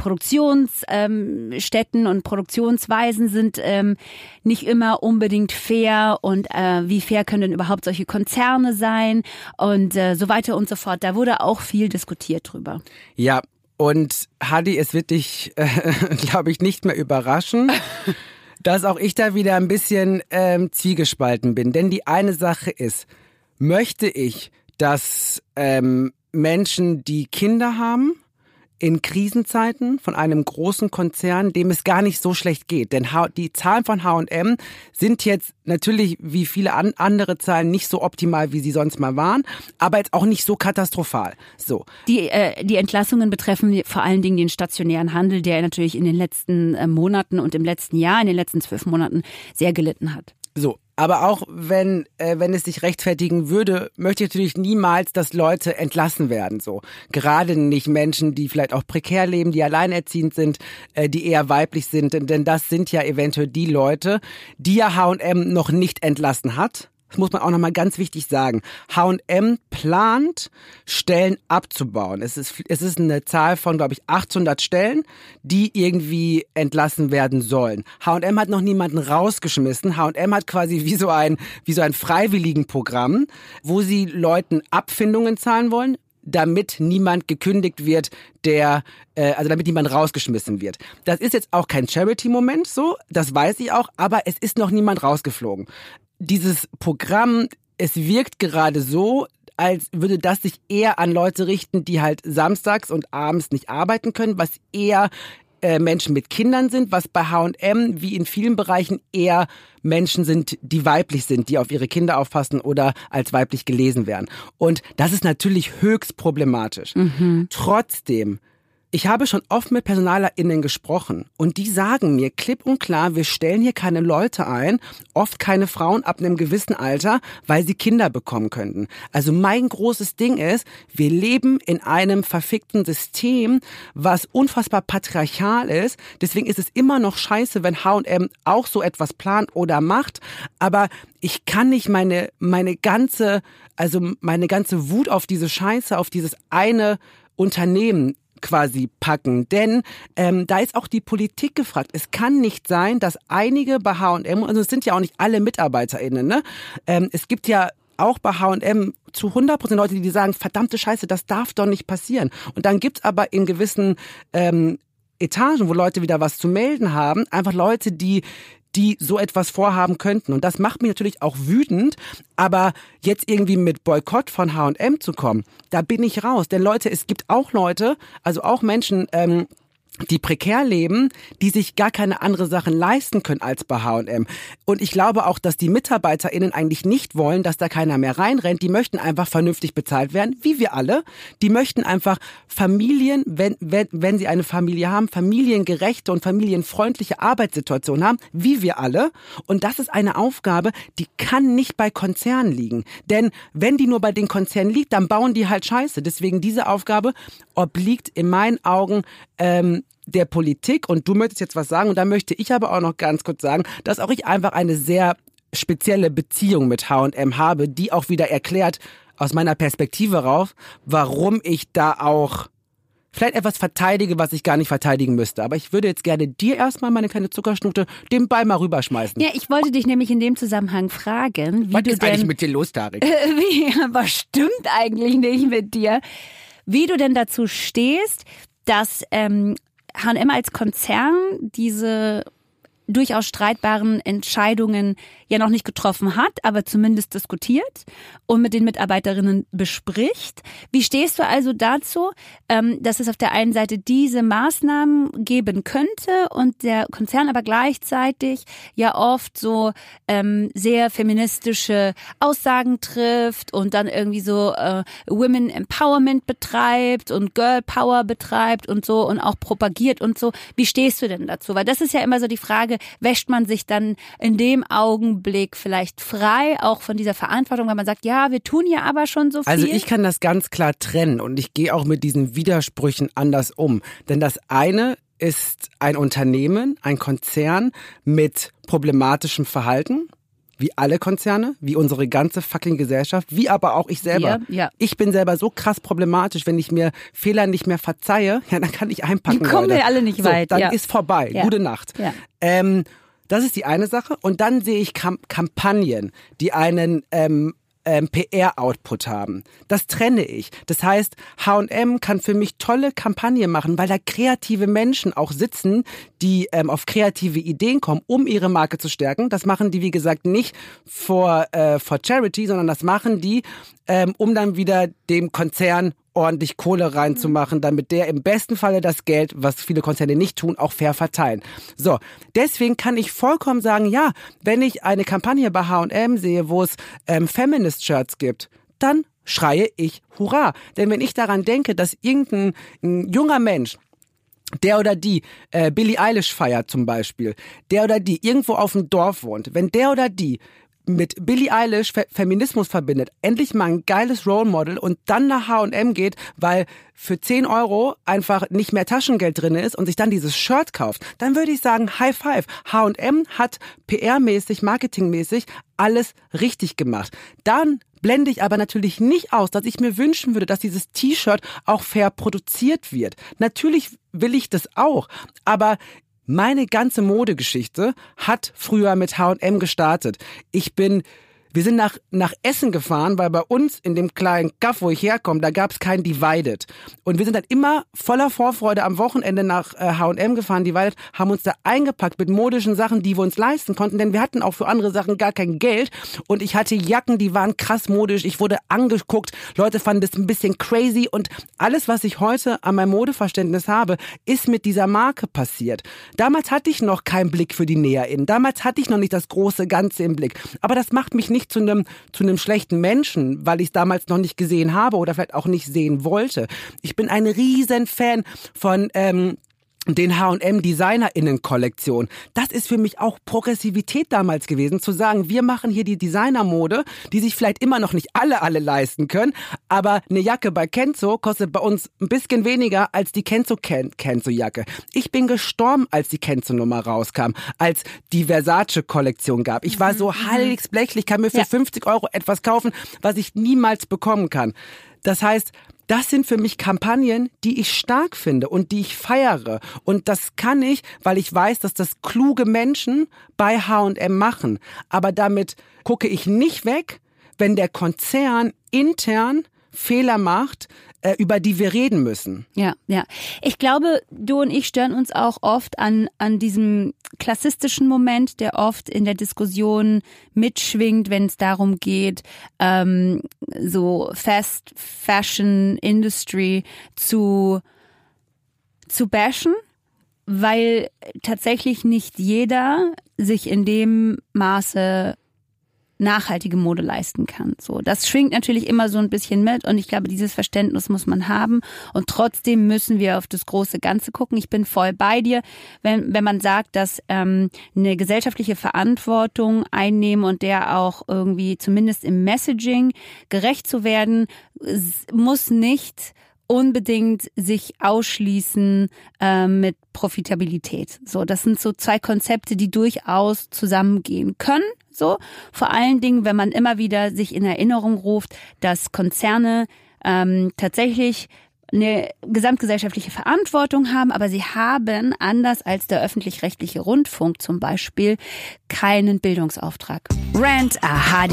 Produktionsstätten und Produktionsweisen sind ähm, nicht immer unbedingt fair. Und äh, wie fair können denn überhaupt solche Konzerne sein? Und äh, so weiter und so fort. Da wurde auch viel diskutiert drüber. Ja. Und Hadi, es wird dich, äh, glaube ich, nicht mehr überraschen, dass auch ich da wieder ein bisschen ähm, zwiegespalten bin. Denn die eine Sache ist, möchte ich, dass ähm, Menschen, die Kinder haben, in Krisenzeiten von einem großen Konzern, dem es gar nicht so schlecht geht. Denn die Zahlen von H und M sind jetzt natürlich wie viele an, andere Zahlen nicht so optimal, wie sie sonst mal waren, aber jetzt auch nicht so katastrophal. So. Die, äh, die Entlassungen betreffen vor allen Dingen den stationären Handel, der natürlich in den letzten äh, Monaten und im letzten Jahr, in den letzten zwölf Monaten sehr gelitten hat. So. Aber auch wenn äh, wenn es sich rechtfertigen würde, möchte ich natürlich niemals, dass Leute entlassen werden. So gerade nicht Menschen, die vielleicht auch prekär leben, die alleinerziehend sind, äh, die eher weiblich sind. Denn, denn das sind ja eventuell die Leute, die ja H und M noch nicht entlassen hat. Das muss man auch nochmal ganz wichtig sagen. H und M plant, Stellen abzubauen. Es ist, es ist eine Zahl von, glaube ich, achthundert Stellen, die irgendwie entlassen werden sollen. H und M hat noch niemanden rausgeschmissen. H und M hat quasi wie so ein, wie so ein Freiwilligenprogramm, wo sie Leuten Abfindungen zahlen wollen, damit niemand gekündigt wird, der, äh, also damit niemand rausgeschmissen wird. Das ist jetzt auch kein Charity-Moment so, das weiß ich auch, aber es ist noch niemand rausgeflogen. Dieses Programm, es wirkt gerade so, als würde das sich eher an Leute richten, die halt samstags und abends nicht arbeiten können, was eher äh, Menschen mit Kindern sind, was bei H und M wie in vielen Bereichen eher Menschen sind, die weiblich sind, die auf ihre Kinder aufpassen oder als weiblich gelesen werden. Und das ist natürlich höchst problematisch. Mhm. Trotzdem, ich habe schon oft mit PersonalerInnen gesprochen und die sagen mir klipp und klar, wir stellen hier keine Leute ein, oft keine Frauen ab einem gewissen Alter, weil sie Kinder bekommen könnten. Also mein großes Ding ist, wir leben in einem verfickten System, was unfassbar patriarchal ist. Deswegen ist es immer noch scheiße, wenn H und M auch so etwas plant oder macht. Aber ich kann nicht meine, meine ganze, also meine ganze Wut auf diese Scheiße, auf dieses eine Unternehmen quasi packen, denn ähm, da ist auch die Politik gefragt. Es kann nicht sein, dass einige bei H und M, also es sind ja auch nicht alle MitarbeiterInnen, ne? Ähm, es gibt ja auch bei H und M zu hundert Prozent Leute, die sagen, verdammte Scheiße, das darf doch nicht passieren. Und dann gibt's aber in gewissen ähm, Etagen, wo Leute wieder was zu melden haben, einfach Leute, die die so etwas vorhaben könnten. Und das macht mich natürlich auch wütend, aber jetzt irgendwie mit Boykott von H und M zu kommen, da bin ich raus. Denn Leute, es gibt auch Leute, also auch Menschen, ähm, die prekär leben, die sich gar keine andere Sachen leisten können als bei H und M. Und ich glaube auch, dass die MitarbeiterInnen eigentlich nicht wollen, dass da keiner mehr reinrennt. Die möchten einfach vernünftig bezahlt werden, wie wir alle. Die möchten einfach Familien, wenn, wenn, wenn sie eine Familie haben, familiengerechte und familienfreundliche Arbeitssituationen haben, wie wir alle. Und das ist eine Aufgabe, die kann nicht bei Konzernen liegen. Denn wenn die nur bei den Konzernen liegt, dann bauen die halt Scheiße. Deswegen diese Aufgabe obliegt in meinen Augen ähm, der Politik, und du möchtest jetzt was sagen, und da möchte ich aber auch noch ganz kurz sagen, dass auch ich einfach eine sehr spezielle Beziehung mit H und M habe, die auch wieder erklärt, aus meiner Perspektive rauf, warum ich da auch vielleicht etwas verteidige, was ich gar nicht verteidigen müsste. Aber ich würde jetzt gerne dir erstmal, meine kleine Zuckerschnute, den Ball mal rüberschmeißen. Ja, ich wollte dich nämlich in dem Zusammenhang fragen, wie was du ist denn, eigentlich mit dir los, Tarek? Äh, wie, was stimmt eigentlich nicht mit dir? Wie du denn dazu stehst, dass ähm, H und M als Konzern diese durchaus streitbaren Entscheidungen ja noch nicht getroffen hat, aber zumindest diskutiert und mit den Mitarbeiterinnen bespricht. Wie stehst du also dazu, dass es auf der einen Seite diese Maßnahmen geben könnte und der Konzern aber gleichzeitig ja oft so ähm, sehr feministische Aussagen trifft und dann irgendwie so äh, Women Empowerment betreibt und Girl Power betreibt und so und auch propagiert und so. Wie stehst du denn dazu? Weil das ist ja immer so die Frage, wäscht man sich dann in dem Augenblick vielleicht frei, auch von dieser Verantwortung, weil man sagt, ja, wir tun ja aber schon so viel. Also ich kann das ganz klar trennen und ich gehe auch mit diesen Widersprüchen anders um. Denn das eine ist ein Unternehmen, ein Konzern mit problematischem Verhalten, wie alle Konzerne, wie unsere ganze fucking Gesellschaft, wie aber auch ich selber. Ja, ja. Ich bin selber so krass problematisch, wenn ich mir Fehler nicht mehr verzeihe, ja, dann kann ich einpacken. Dann kommen Leute. wir alle nicht so, weit. Dann ja. ist vorbei. Ja. Gute Nacht. Ja. Ähm, das ist die eine Sache. Und dann sehe ich Kamp- Kampagnen, die einen ähm, ähm, P R-Output haben. Das trenne ich. Das heißt, H und M kann für mich tolle Kampagnen machen, weil da kreative Menschen auch sitzen, die ähm, auf kreative Ideen kommen, um ihre Marke zu stärken. Das machen die, wie gesagt, nicht for, äh, for Charity, sondern das machen die, ähm, um dann wieder dem Konzern ordentlich Kohle reinzumachen, damit der im besten Falle das Geld, was viele Konzerne nicht tun, auch fair verteilen. So, deswegen kann ich vollkommen sagen, ja, wenn ich eine Kampagne bei H und M sehe, wo es ähm, Feminist-Shirts gibt, dann schreie ich Hurra. Denn wenn ich daran denke, dass irgendein ein junger Mensch, der oder die äh, Billie Eilish feiert zum Beispiel, der oder die irgendwo auf dem Dorf wohnt, wenn der oder die mit Billie Eilish Fe- Feminismus verbindet, endlich mal ein geiles Role Model und dann nach H und M geht, weil für zehn Euro einfach nicht mehr Taschengeld drin ist und sich dann dieses Shirt kauft, dann würde ich sagen, High Five. H und M hat P R-mäßig, marketingmäßig alles richtig gemacht. Dann blende ich aber natürlich nicht aus, dass ich mir wünschen würde, dass dieses T-Shirt auch fair produziert wird. Natürlich will ich das auch, aber meine ganze Modegeschichte hat früher mit H und M gestartet. Ich bin, wir sind nach nach Essen gefahren, weil bei uns in dem kleinen Kaff, wo ich herkomme, da gab's kein Divided. Und wir sind dann immer voller Vorfreude am Wochenende nach äh, H und M gefahren, Divided, haben uns da eingepackt mit modischen Sachen, die wir uns leisten konnten, denn wir hatten auch für andere Sachen gar kein Geld. Und ich hatte Jacken, die waren krass modisch. Ich wurde angeguckt, Leute fanden das ein bisschen crazy. Und alles, was ich heute an meinem Modeverständnis habe, ist mit dieser Marke passiert. Damals hatte ich noch keinen Blick für die NäherInnen. Damals hatte ich noch nicht das große Ganze im Blick. Aber das macht mich nicht zu einem zu einem schlechten Menschen, weil ich es damals noch nicht gesehen habe oder vielleicht auch nicht sehen wollte. Ich bin ein riesen Fan von ähm, den H und M DesignerInnen-Kollektion. Das ist für mich auch Progressivität damals gewesen, zu sagen, wir machen hier die Designermode, die sich vielleicht immer noch nicht alle, alle leisten können, aber eine Jacke bei Kenzo kostet bei uns ein bisschen weniger als die Kenzo Ken- Kenzo-Jacke. Ich bin gestorben, als die Kenzo-Nummer rauskam, als die Versace-Kollektion gab. Ich war so heiligsblechlich, kann mir für ja. fünfzig Euro etwas kaufen, was ich niemals bekommen kann. Das heißt, das sind für mich Kampagnen, die ich stark finde und die ich feiere. Und das kann ich, weil ich weiß, dass das kluge Menschen bei H und M machen. Aber damit gucke ich nicht weg, wenn der Konzern intern Fehler macht, äh, über die wir reden müssen. Ja, ja. Ich glaube, du und ich stören uns auch oft an an diesem klassistischen Moment, der oft in der Diskussion mitschwingt, wenn es darum geht, ähm, so Fast Fashion Industry zu zu bashen, weil tatsächlich nicht jeder sich in dem Maße nachhaltige Mode leisten kann. So, das schwingt natürlich immer so ein bisschen mit und ich glaube, dieses Verständnis muss man haben und trotzdem müssen wir auf das große Ganze gucken. Ich bin voll bei dir, wenn wenn man sagt, dass ähm, eine gesellschaftliche Verantwortung einnehmen und der auch irgendwie zumindest im Messaging gerecht zu werden, muss nicht unbedingt sich ausschließen äh, mit Profitabilität. So, das sind so zwei Konzepte, die durchaus zusammengehen können. So, vor allen Dingen, wenn man immer wieder sich in Erinnerung ruft, dass Konzerne ähm, tatsächlich eine gesamtgesellschaftliche Verantwortung haben, aber sie haben, anders als der öffentlich-rechtliche Rundfunk zum Beispiel, keinen Bildungsauftrag. Rant a Hadi.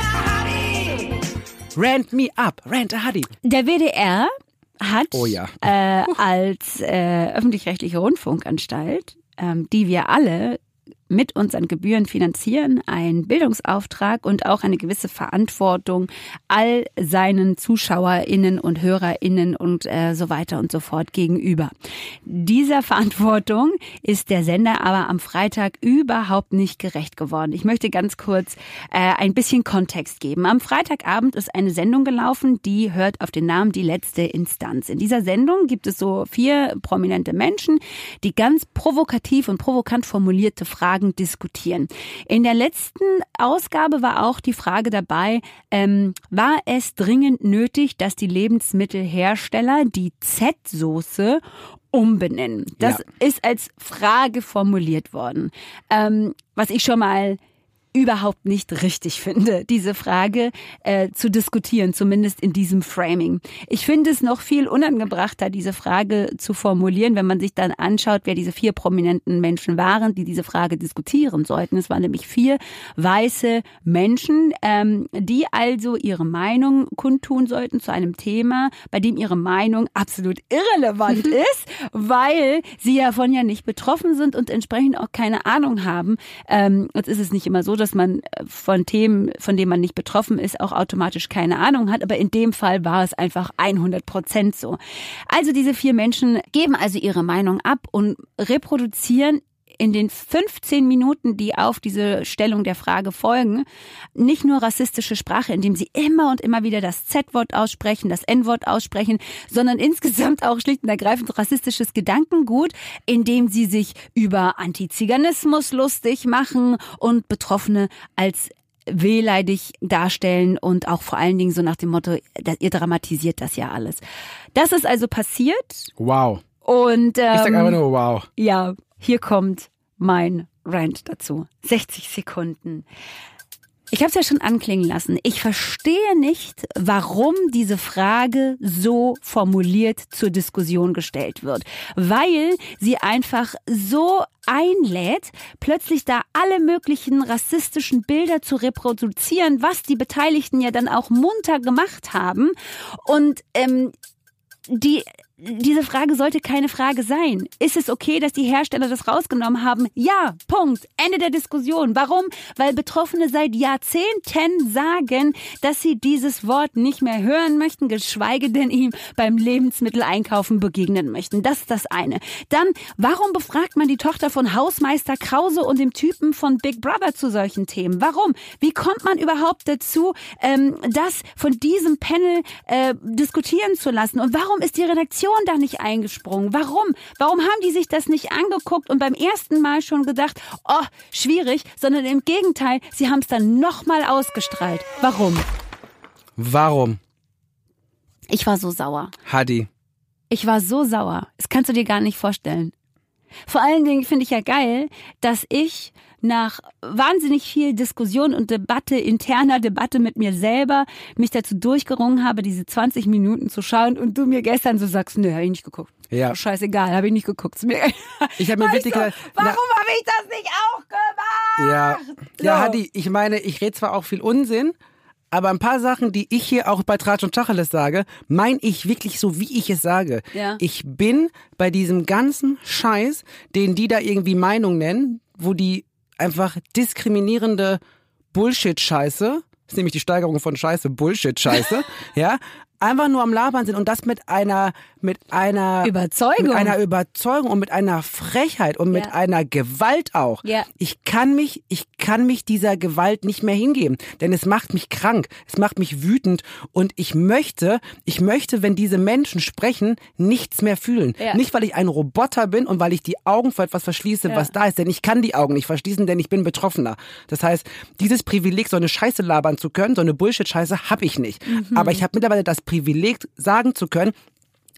Rant me up, Rant a Hadi. Der W D R hat oh ja. äh, als äh, öffentlich-rechtliche Rundfunkanstalt, ähm, die wir alle mit unseren Gebühren finanzieren, einen Bildungsauftrag und auch eine gewisse Verantwortung all seinen ZuschauerInnen und HörerInnen und äh, so weiter und so fort gegenüber. Dieser Verantwortung ist der Sender aber am Freitag überhaupt nicht gerecht geworden. Ich möchte ganz kurz äh, ein bisschen Kontext geben. Am Freitagabend ist eine Sendung gelaufen, die hört auf den Namen Die letzte Instanz. In dieser Sendung gibt es so vier prominente Menschen, die ganz provokativ und provokant formulierte Fragen diskutieren. In der letzten Ausgabe war auch die Frage dabei, ähm, war es dringend nötig, dass die Lebensmittelhersteller die Z-Soße umbenennen? Das ja. ist als Frage formuliert worden. Ähm, was ich schon mal überhaupt nicht richtig finde, diese Frage äh, zu diskutieren, zumindest in diesem Framing. Ich finde es noch viel unangebrachter, diese Frage zu formulieren, wenn man sich dann anschaut, wer diese vier prominenten Menschen waren, die diese Frage diskutieren sollten. Es waren nämlich vier weiße Menschen, ähm, die also ihre Meinung kundtun sollten zu einem Thema, bei dem ihre Meinung absolut irrelevant ist, weil sie davon ja nicht betroffen sind und entsprechend auch keine Ahnung haben. Ähm, jetzt ist es nicht immer so, dass man von Themen, von denen man nicht betroffen ist, auch automatisch keine Ahnung hat. Aber in dem Fall war es einfach hundert Prozent so. Also diese vier Menschen geben also ihre Meinung ab und reproduzieren in den fünfzehn Minuten, die auf diese Stellung der Frage folgen, nicht nur rassistische Sprache, indem sie immer und immer wieder das Z-Wort aussprechen, das N-Wort aussprechen, sondern insgesamt auch schlicht und ergreifend rassistisches Gedankengut, indem sie sich über Antiziganismus lustig machen und Betroffene als wehleidig darstellen und auch vor allen Dingen so nach dem Motto, ihr dramatisiert das ja alles. Das ist also passiert. Wow. Und ähm, ich sag einfach nur wow. Ja, hier kommt mein Rant dazu. sechzig Sekunden. Ich habe es ja schon anklingen lassen. Ich verstehe nicht, warum diese Frage so formuliert zur Diskussion gestellt wird. Weil sie einfach so einlädt, plötzlich da alle möglichen rassistischen Bilder zu reproduzieren, was die Beteiligten ja dann auch munter gemacht haben. Und ähm, die... Diese Frage sollte keine Frage sein. Ist es okay, dass die Hersteller das rausgenommen haben? Ja, Punkt. Ende der Diskussion. Warum? Weil Betroffene seit Jahrzehnten sagen, dass sie dieses Wort nicht mehr hören möchten, geschweige denn ihm beim Lebensmitteleinkaufen begegnen möchten. Das ist das eine. Dann, warum befragt man die Tochter von Hausmeister Krause und dem Typen von Big Brother zu solchen Themen? Warum? Wie kommt man überhaupt dazu, ähm, das von diesem Panel äh, diskutieren zu lassen? Und warum ist die Redaktion da nicht eingesprungen? Warum? Warum haben die sich das nicht angeguckt und beim ersten Mal schon gedacht, oh, schwierig, sondern im Gegenteil, sie haben es dann nochmal ausgestrahlt. Warum? Warum? Ich war so sauer. Hadi. Ich war so sauer. Das kannst du dir gar nicht vorstellen. Vor allen Dingen finde ich ja geil, dass ich nach wahnsinnig viel Diskussion und Debatte, interner Debatte mit mir selber, mich dazu durchgerungen habe, diese zwanzig Minuten zu schauen und du mir gestern so sagst, nö, habe ich nicht geguckt. Ja. Scheißegal, habe ich nicht geguckt. Mir ich habe mir wirklich so, gedacht, warum habe ich das nicht auch gemacht? Ja, so. ja, Hadi, ich meine, ich rede zwar auch viel Unsinn, aber ein paar Sachen, die ich hier auch bei Tratsch und Tacheles sage, meine ich wirklich so, wie ich es sage. Ja. Ich bin bei diesem ganzen Scheiß, den die da irgendwie Meinung nennen, wo die einfach diskriminierende Bullshit-Scheiße, ist nämlich die Steigerung von Scheiße, Bullshit-Scheiße, ja, einfach nur am Labern sind und das mit einer mit einer Überzeugung, mit einer Überzeugung und mit einer Frechheit und mit ja. einer Gewalt auch. Ja. Ich kann mich, ich kann mich dieser Gewalt nicht mehr hingeben, denn es macht mich krank, es macht mich wütend und ich möchte, ich möchte, wenn diese Menschen sprechen, nichts mehr fühlen. Ja. Nicht, weil ich ein Roboter bin und weil ich die Augen vor etwas verschließe, ja. was da ist, denn ich kann die Augen nicht verschließen, denn ich bin Betroffener. Das heißt, dieses Privileg, so eine Scheiße labern zu können, so eine Bullshit-Scheiße, habe ich nicht. Mhm. Aber ich habe mittlerweile das Privileg, sagen zu können,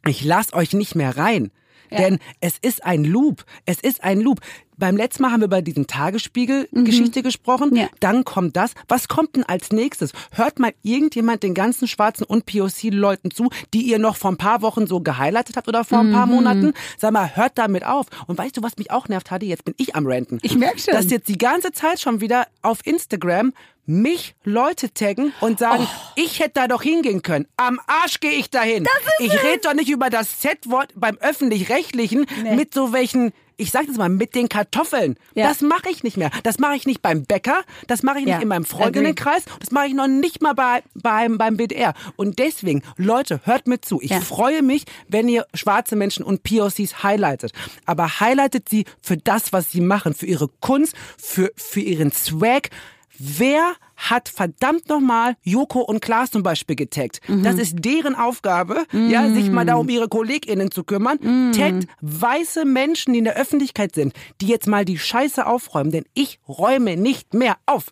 ich lasse euch nicht mehr rein. Ja. Denn es ist ein Loop. Es ist ein Loop. Beim letzten Mal haben wir über diesen Tagesspiegel-Geschichte mhm. gesprochen. Ja. Dann kommt das. Was kommt denn als nächstes? Hört mal irgendjemand den ganzen Schwarzen und P O C-Leuten zu, die ihr noch vor ein paar Wochen so gehighlightet habt oder vor ein paar mhm. Monaten? Sag mal, hört damit auf. Und weißt du, was mich auch nervt, Hadi? Jetzt bin ich am Ranten. Ich merke schon. Dass jetzt die ganze Zeit schon wieder auf Instagram mich Leute taggen und sagen, oh. ich hätte da doch hingehen können. Am Arsch gehe ich dahin. Ich rede doch nicht über das Z-Wort beim Öffentlich-Rechtlichen nee. mit so welchen, ich sag das mal, mit den Kartoffeln. Ja. Das mache ich nicht mehr. Das mache ich nicht beim Bäcker, das mache ich nicht ja. in meinem Freundinnenkreis, das mache ich noch nicht mal bei, beim, beim B D R. Und deswegen, Leute, hört mit zu. Ich ja. freue mich, wenn ihr schwarze Menschen und P O Cs highlightet. Aber highlightet sie für das, was sie machen, für ihre Kunst, für, für ihren Swag. Wer hat verdammt nochmal Joko und Klaas zum Beispiel getaggt? Mhm. Das ist deren Aufgabe, mhm. ja, sich mal da um ihre KollegInnen zu kümmern. Mhm. Taggt weiße Menschen, die in der Öffentlichkeit sind, die jetzt mal die Scheiße aufräumen, denn ich räume nicht mehr auf.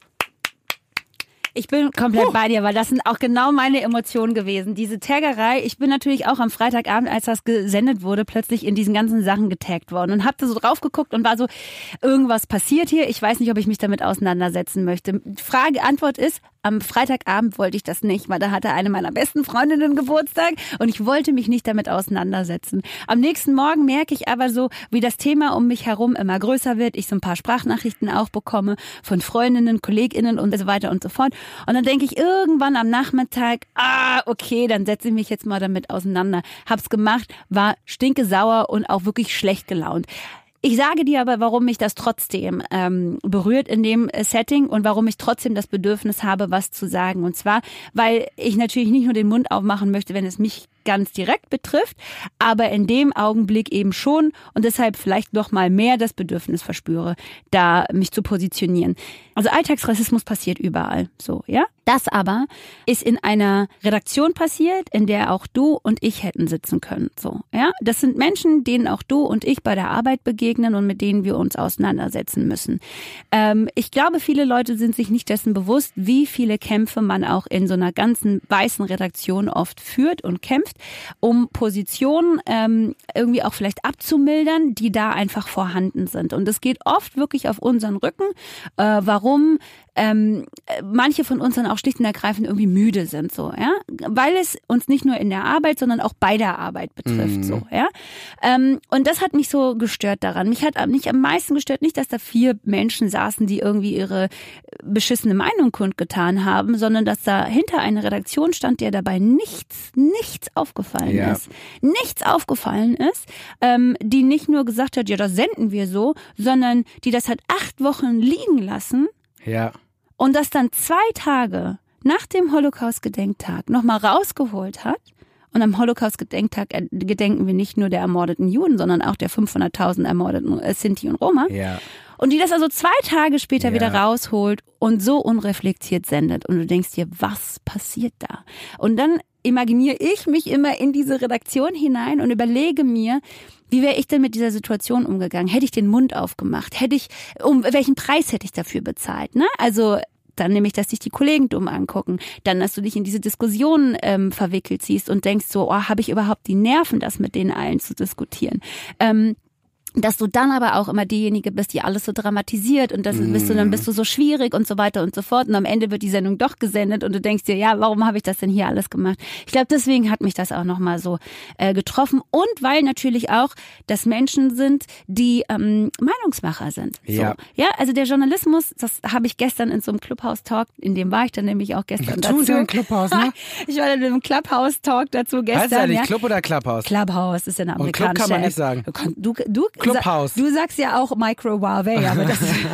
Ich bin komplett uh. bei dir, weil das sind auch genau meine Emotionen gewesen. Diese Taggerei, ich bin natürlich auch am Freitagabend, als das gesendet wurde, plötzlich in diesen ganzen Sachen getaggt worden und hab da so drauf geguckt und war so, irgendwas passiert hier, ich weiß nicht, ob ich mich damit auseinandersetzen möchte. Frage, Antwort ist, am Freitagabend wollte ich das nicht, weil da hatte eine meiner besten Freundinnen Geburtstag und ich wollte mich nicht damit auseinandersetzen. Am nächsten Morgen merke ich aber so, wie das Thema um mich herum immer größer wird, ich so ein paar Sprachnachrichten auch bekomme von Freundinnen, KollegInnen und so weiter und so fort. Und dann denke ich irgendwann am Nachmittag, ah, okay, dann setze ich mich jetzt mal damit auseinander. Hab's gemacht, war stinkesauer und auch wirklich schlecht gelaunt. Ich sage dir aber, warum mich das trotzdem ähm, berührt in dem Setting und warum ich trotzdem das Bedürfnis habe, was zu sagen. Und zwar, weil ich natürlich nicht nur den Mund aufmachen möchte, wenn es mich ganz direkt betrifft, aber in dem Augenblick eben schon und deshalb vielleicht noch mal mehr das Bedürfnis verspüre, da mich zu positionieren. Also Alltagsrassismus passiert überall, so, ja? Das aber ist in einer Redaktion passiert, in der auch du und ich hätten sitzen können, so, ja? Das sind Menschen, denen auch du und ich bei der Arbeit begegnen und mit denen wir uns auseinandersetzen müssen. Ähm, ich glaube, viele Leute sind sich nicht dessen bewusst, wie viele Kämpfe man auch in so einer ganzen weißen Redaktion oft führt und kämpft, um Positionen ähm, irgendwie auch vielleicht abzumildern, die da einfach vorhanden sind. Und es geht oft wirklich auf unseren Rücken, äh, warum ähm, manche von uns dann auch schlicht und ergreifend irgendwie müde sind, so, ja, weil es uns nicht nur in der Arbeit, sondern auch bei der Arbeit betrifft, mhm. so, ja. Ähm, und das hat mich so gestört daran. Mich hat mich am meisten gestört nicht, dass da vier Menschen saßen, die irgendwie ihre beschissene Meinung kundgetan haben, sondern dass da hinter einer Redaktion stand, der dabei nichts, nichts aufgefallen ja. ist, nichts aufgefallen ist, ähm, die nicht nur gesagt hat, ja, das senden wir so, sondern die das hat acht Wochen liegen lassen. Ja. Und das dann zwei Tage nach dem Holocaust-Gedenktag nochmal rausgeholt hat. Und am Holocaust-Gedenktag gedenken wir nicht nur der ermordeten Juden, sondern auch der fünfhunderttausend ermordeten Sinti und Roma. Ja. Und die das also zwei Tage später ja. wieder rausholt und so unreflektiert sendet. Und du denkst dir, was passiert da? Und dann imaginiere ich mich immer in diese Redaktion hinein und überlege mir, wie wäre ich denn mit dieser Situation umgegangen? Hätte ich den Mund aufgemacht? Hätte ich, um welchen Preis hätte ich dafür bezahlt? Ne? Also dann nämlich, dass dich die Kollegen dumm angucken, dann, dass du dich in diese Diskussionen ähm, verwickelt siehst und denkst so, oh, habe ich überhaupt die Nerven, das mit denen allen zu diskutieren? Ähm, dass du dann aber auch immer diejenige bist, die alles so dramatisiert und das bist du, dann bist du so schwierig und so weiter und so fort und am Ende wird die Sendung doch gesendet und du denkst dir, ja, warum habe ich das denn hier alles gemacht? Ich glaube, deswegen hat mich das auch nochmal so äh, getroffen und weil natürlich auch das Menschen sind, die ähm, Meinungsmacher sind. So. Ja. ja, also der Journalismus, das habe ich gestern in so einem Clubhouse-Talk, in dem war ich dann nämlich auch gestern dazu. Du ein Clubhouse, ne? Ich war in einem Clubhouse-Talk dazu gestern. Heißt ja nicht ja? Club oder Clubhouse? Clubhouse ist ja eine amerikanische und Club kann man App. nicht sagen. Du, du, Clubhouse. Du sagst ja auch Microwave, aber das ist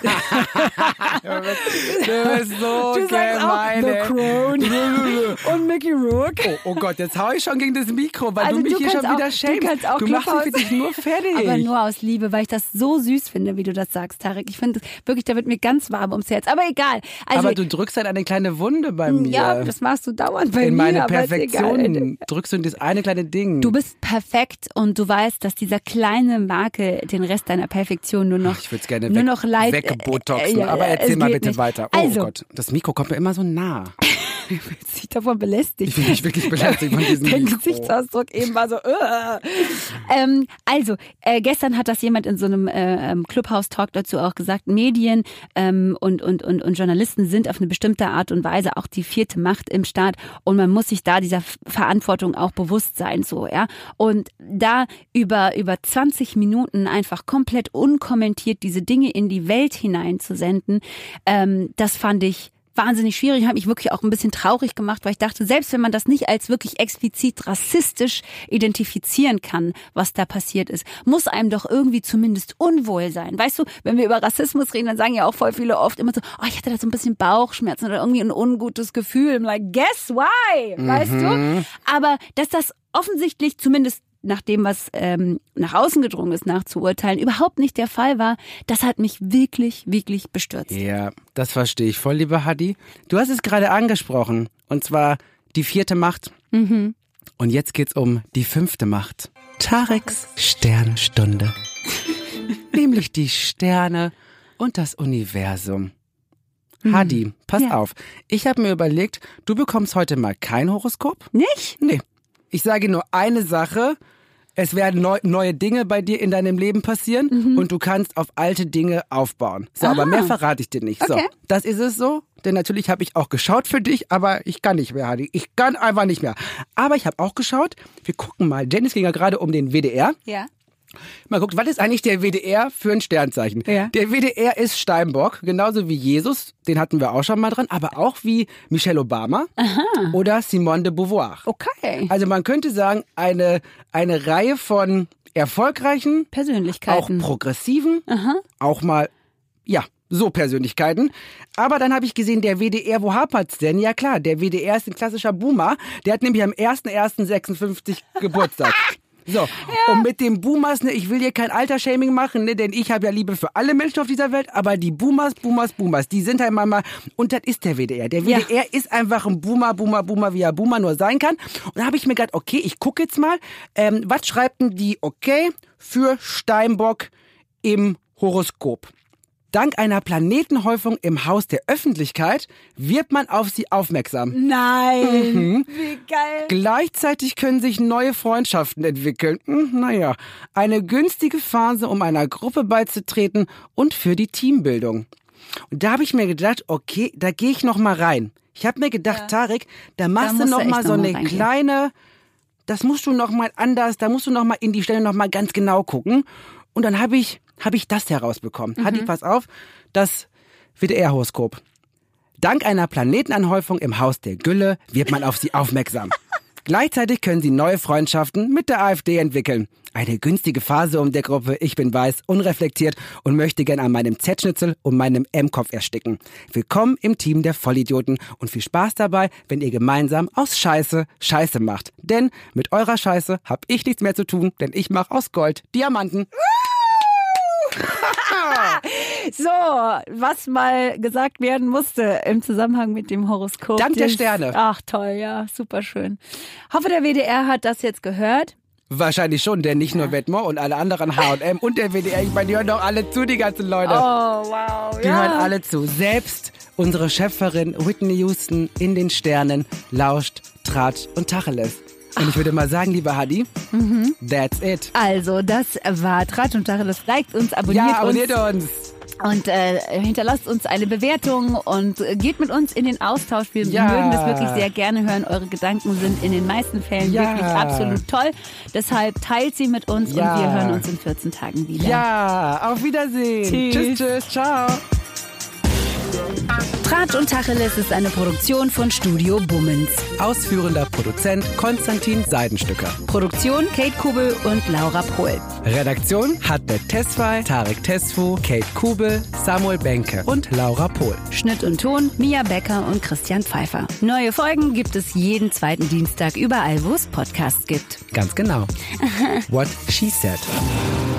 du bist so du gemein. The Crown und Mickey Rourke. Oh, oh Gott, jetzt hau ich schon gegen das Mikro, weil also du mich du hier schon auch, wieder schämst. Du, kannst auch du machst mich wirklich nur fertig. Aber nur aus Liebe, weil ich das so süß finde, wie du das sagst, Tarek. Ich finde wirklich, da wird mir ganz warm ums Herz. Aber egal. Also, aber du drückst halt eine kleine Wunde bei mir. Ja, das machst du dauernd bei In mir. meine Perfektion drückst du in das eine kleine Ding. Du bist perfekt und du weißt, dass dieser kleine Makel den Rest deiner Perfektion nur noch, ich würde es gerne nur weg, noch leid, weggebotoxen. äh, äh, aber erzähl mal bitte nicht. weiter. Oh also, Gott, das Mikro kommt mir immer so nah. fühlst dich davon belästigt. Ich bin nicht wirklich belästigt von diesem Dein Mikro. Gesichtsausdruck eben war so, uh. ähm, also, äh, gestern hat das jemand in so einem äh, Clubhouse-Talk dazu auch gesagt, Medien ähm, und, und, und, und Journalisten sind auf eine bestimmte Art und Weise auch die vierte Macht im Staat und man muss sich da dieser Verantwortung auch bewusst sein, so, ja. Und da über, über zwanzig Minuten einfach komplett unkommentiert diese Dinge in die Welt hineinzusenden, ähm, das fand ich wahnsinnig schwierig, hat mich wirklich auch ein bisschen traurig gemacht, weil ich dachte, selbst wenn man das nicht als wirklich explizit rassistisch identifizieren kann, was da passiert ist, muss einem doch irgendwie zumindest unwohl sein. Weißt du, wenn wir über Rassismus reden, dann sagen ja auch voll viele oft immer so, oh, ich hatte da so ein bisschen Bauchschmerzen oder irgendwie ein ungutes Gefühl. I'm like, guess why? Weißt Mhm. du? Aber dass das offensichtlich zumindest nach dem, was ähm, nach außen gedrungen ist, nachzuurteilen, überhaupt nicht der Fall war, das hat mich wirklich, wirklich bestürzt. Ja, das verstehe ich voll, liebe Hadi. Du hast es gerade angesprochen, und zwar die vierte Macht. Mhm. Und jetzt geht's um die fünfte Macht. Tareks Sternstunde. Nämlich die Sterne und das Universum. Hadi, pass Ja. auf. Ich habe mir überlegt, du bekommst heute mal kein Horoskop. Nicht? Nee. Ich sage nur eine Sache. Es werden neu, neue Dinge bei dir in deinem Leben passieren Mhm. und du kannst auf alte Dinge aufbauen. So, Ah. aber mehr verrate ich dir nicht. Okay. So, das ist es so. Denn natürlich habe ich auch geschaut für dich, aber ich kann nicht mehr, Hadi. Ich kann einfach nicht mehr. Aber ich habe auch geschaut. Wir gucken mal. Dennis ging ja gerade um den W D R. Ja. Mal guckt, was ist eigentlich der W D R für ein Sternzeichen? Ja. Der W D R ist Steinbock, genauso wie Jesus, den hatten wir auch schon mal dran, aber auch wie Michelle Obama oder Simone de Beauvoir. Okay. Also man könnte sagen, eine, eine Reihe von erfolgreichen, auch Persönlichkeiten. progressiven, auch mal, ja, so Persönlichkeiten. Aber dann habe ich gesehen, der W D R, wo hapert's denn? Ja klar, der W D R ist ein klassischer Boomer. Der hat nämlich am erster erster sechsundfünfzig Geburtstag. So, und mit den Boomers, ne, ich will hier kein Altershaming machen, ne, denn ich habe ja Liebe für alle Menschen auf dieser Welt, aber die Boomers, Boomers, Boomers, die sind halt mal, und das ist der W D R. Der W D R ist einfach ein Boomer, Boomer, Boomer, wie er Boomer nur sein kann. Und da habe ich mir gedacht, okay, ich gucke jetzt mal, ähm, was schreibt denn die okay für Steinbock im Horoskop? Dank einer Planetenhäufung im Haus der Öffentlichkeit wird man auf sie aufmerksam. Nein. Wie geil. Gleichzeitig können sich neue Freundschaften entwickeln. Hm, naja, eine günstige Phase, um einer Gruppe beizutreten und für die Teambildung. Und da habe ich mir gedacht, okay, da gehe ich noch mal rein. Ich habe mir gedacht, ja. Tarek, da machst da du noch du mal so noch eine mal kleine, das musst du noch mal anders, da musst du noch mal in die Stelle noch mal ganz genau gucken. Und dann habe ich, habe ich das herausbekommen. Mhm. Hadi, pass auf, das W D R-Horoskop. Dank einer Planetenanhäufung im Haus der Gülle wird man auf sie aufmerksam. Gleichzeitig können sie neue Freundschaften mit der AfD entwickeln. Eine günstige Phase um der Gruppe Ich bin weiß, unreflektiert und möchte gern an meinem Z-Schnitzel und meinem M-Kopf ersticken. Willkommen im Team der Vollidioten und viel Spaß dabei, wenn ihr gemeinsam aus Scheiße Scheiße macht. Denn mit eurer Scheiße hab ich nichts mehr zu tun, denn ich mach aus Gold Diamanten. So, was mal gesagt werden musste im Zusammenhang mit dem Horoskop. Dank der Das- Sterne. Ach toll, ja, super schön. Hoffe, der W D R hat das jetzt gehört. Wahrscheinlich schon, denn nicht nur Vetements und alle anderen H und M und der W D R, ich meine, die hören doch alle zu, die ganzen Leute. Oh, wow. Die ja. hören alle zu. Selbst unsere Chefin Whitney Houston in den Sternen lauscht Tratsch und Tacheles. Und ich würde mal sagen, lieber Hadi, Mhm. that's it. Also, das war Tratsch und Tacheles. Liked uns, abonniert, Ja, abonniert uns. uns. Und äh, hinterlasst uns eine Bewertung und äh, geht mit uns in den Austausch. Wir Ja. mögen das wirklich sehr gerne hören. Eure Gedanken sind in den meisten Fällen Ja. wirklich absolut toll. Deshalb teilt sie mit uns Ja. und wir hören uns in vierzehn Tagen wieder. Ja, auf Wiedersehen. Tschüss. Tschüss, tschüss, ciao. Tratsch und Tacheles ist eine Produktion von Studio Bummens. Ausführender Produzent Konstantin Seidenstücker. Produktion Kate Kubel und Laura Pohl. Redaktion Hatbet Tesfay, Tarek Tesfu, Kate Kubel, Samuel Benke und Laura Pohl. Schnitt und Ton Mia Becker und Christian Pfeiffer. Neue Folgen gibt es jeden zweiten Dienstag überall, wo es Podcasts gibt. Ganz genau. What she said.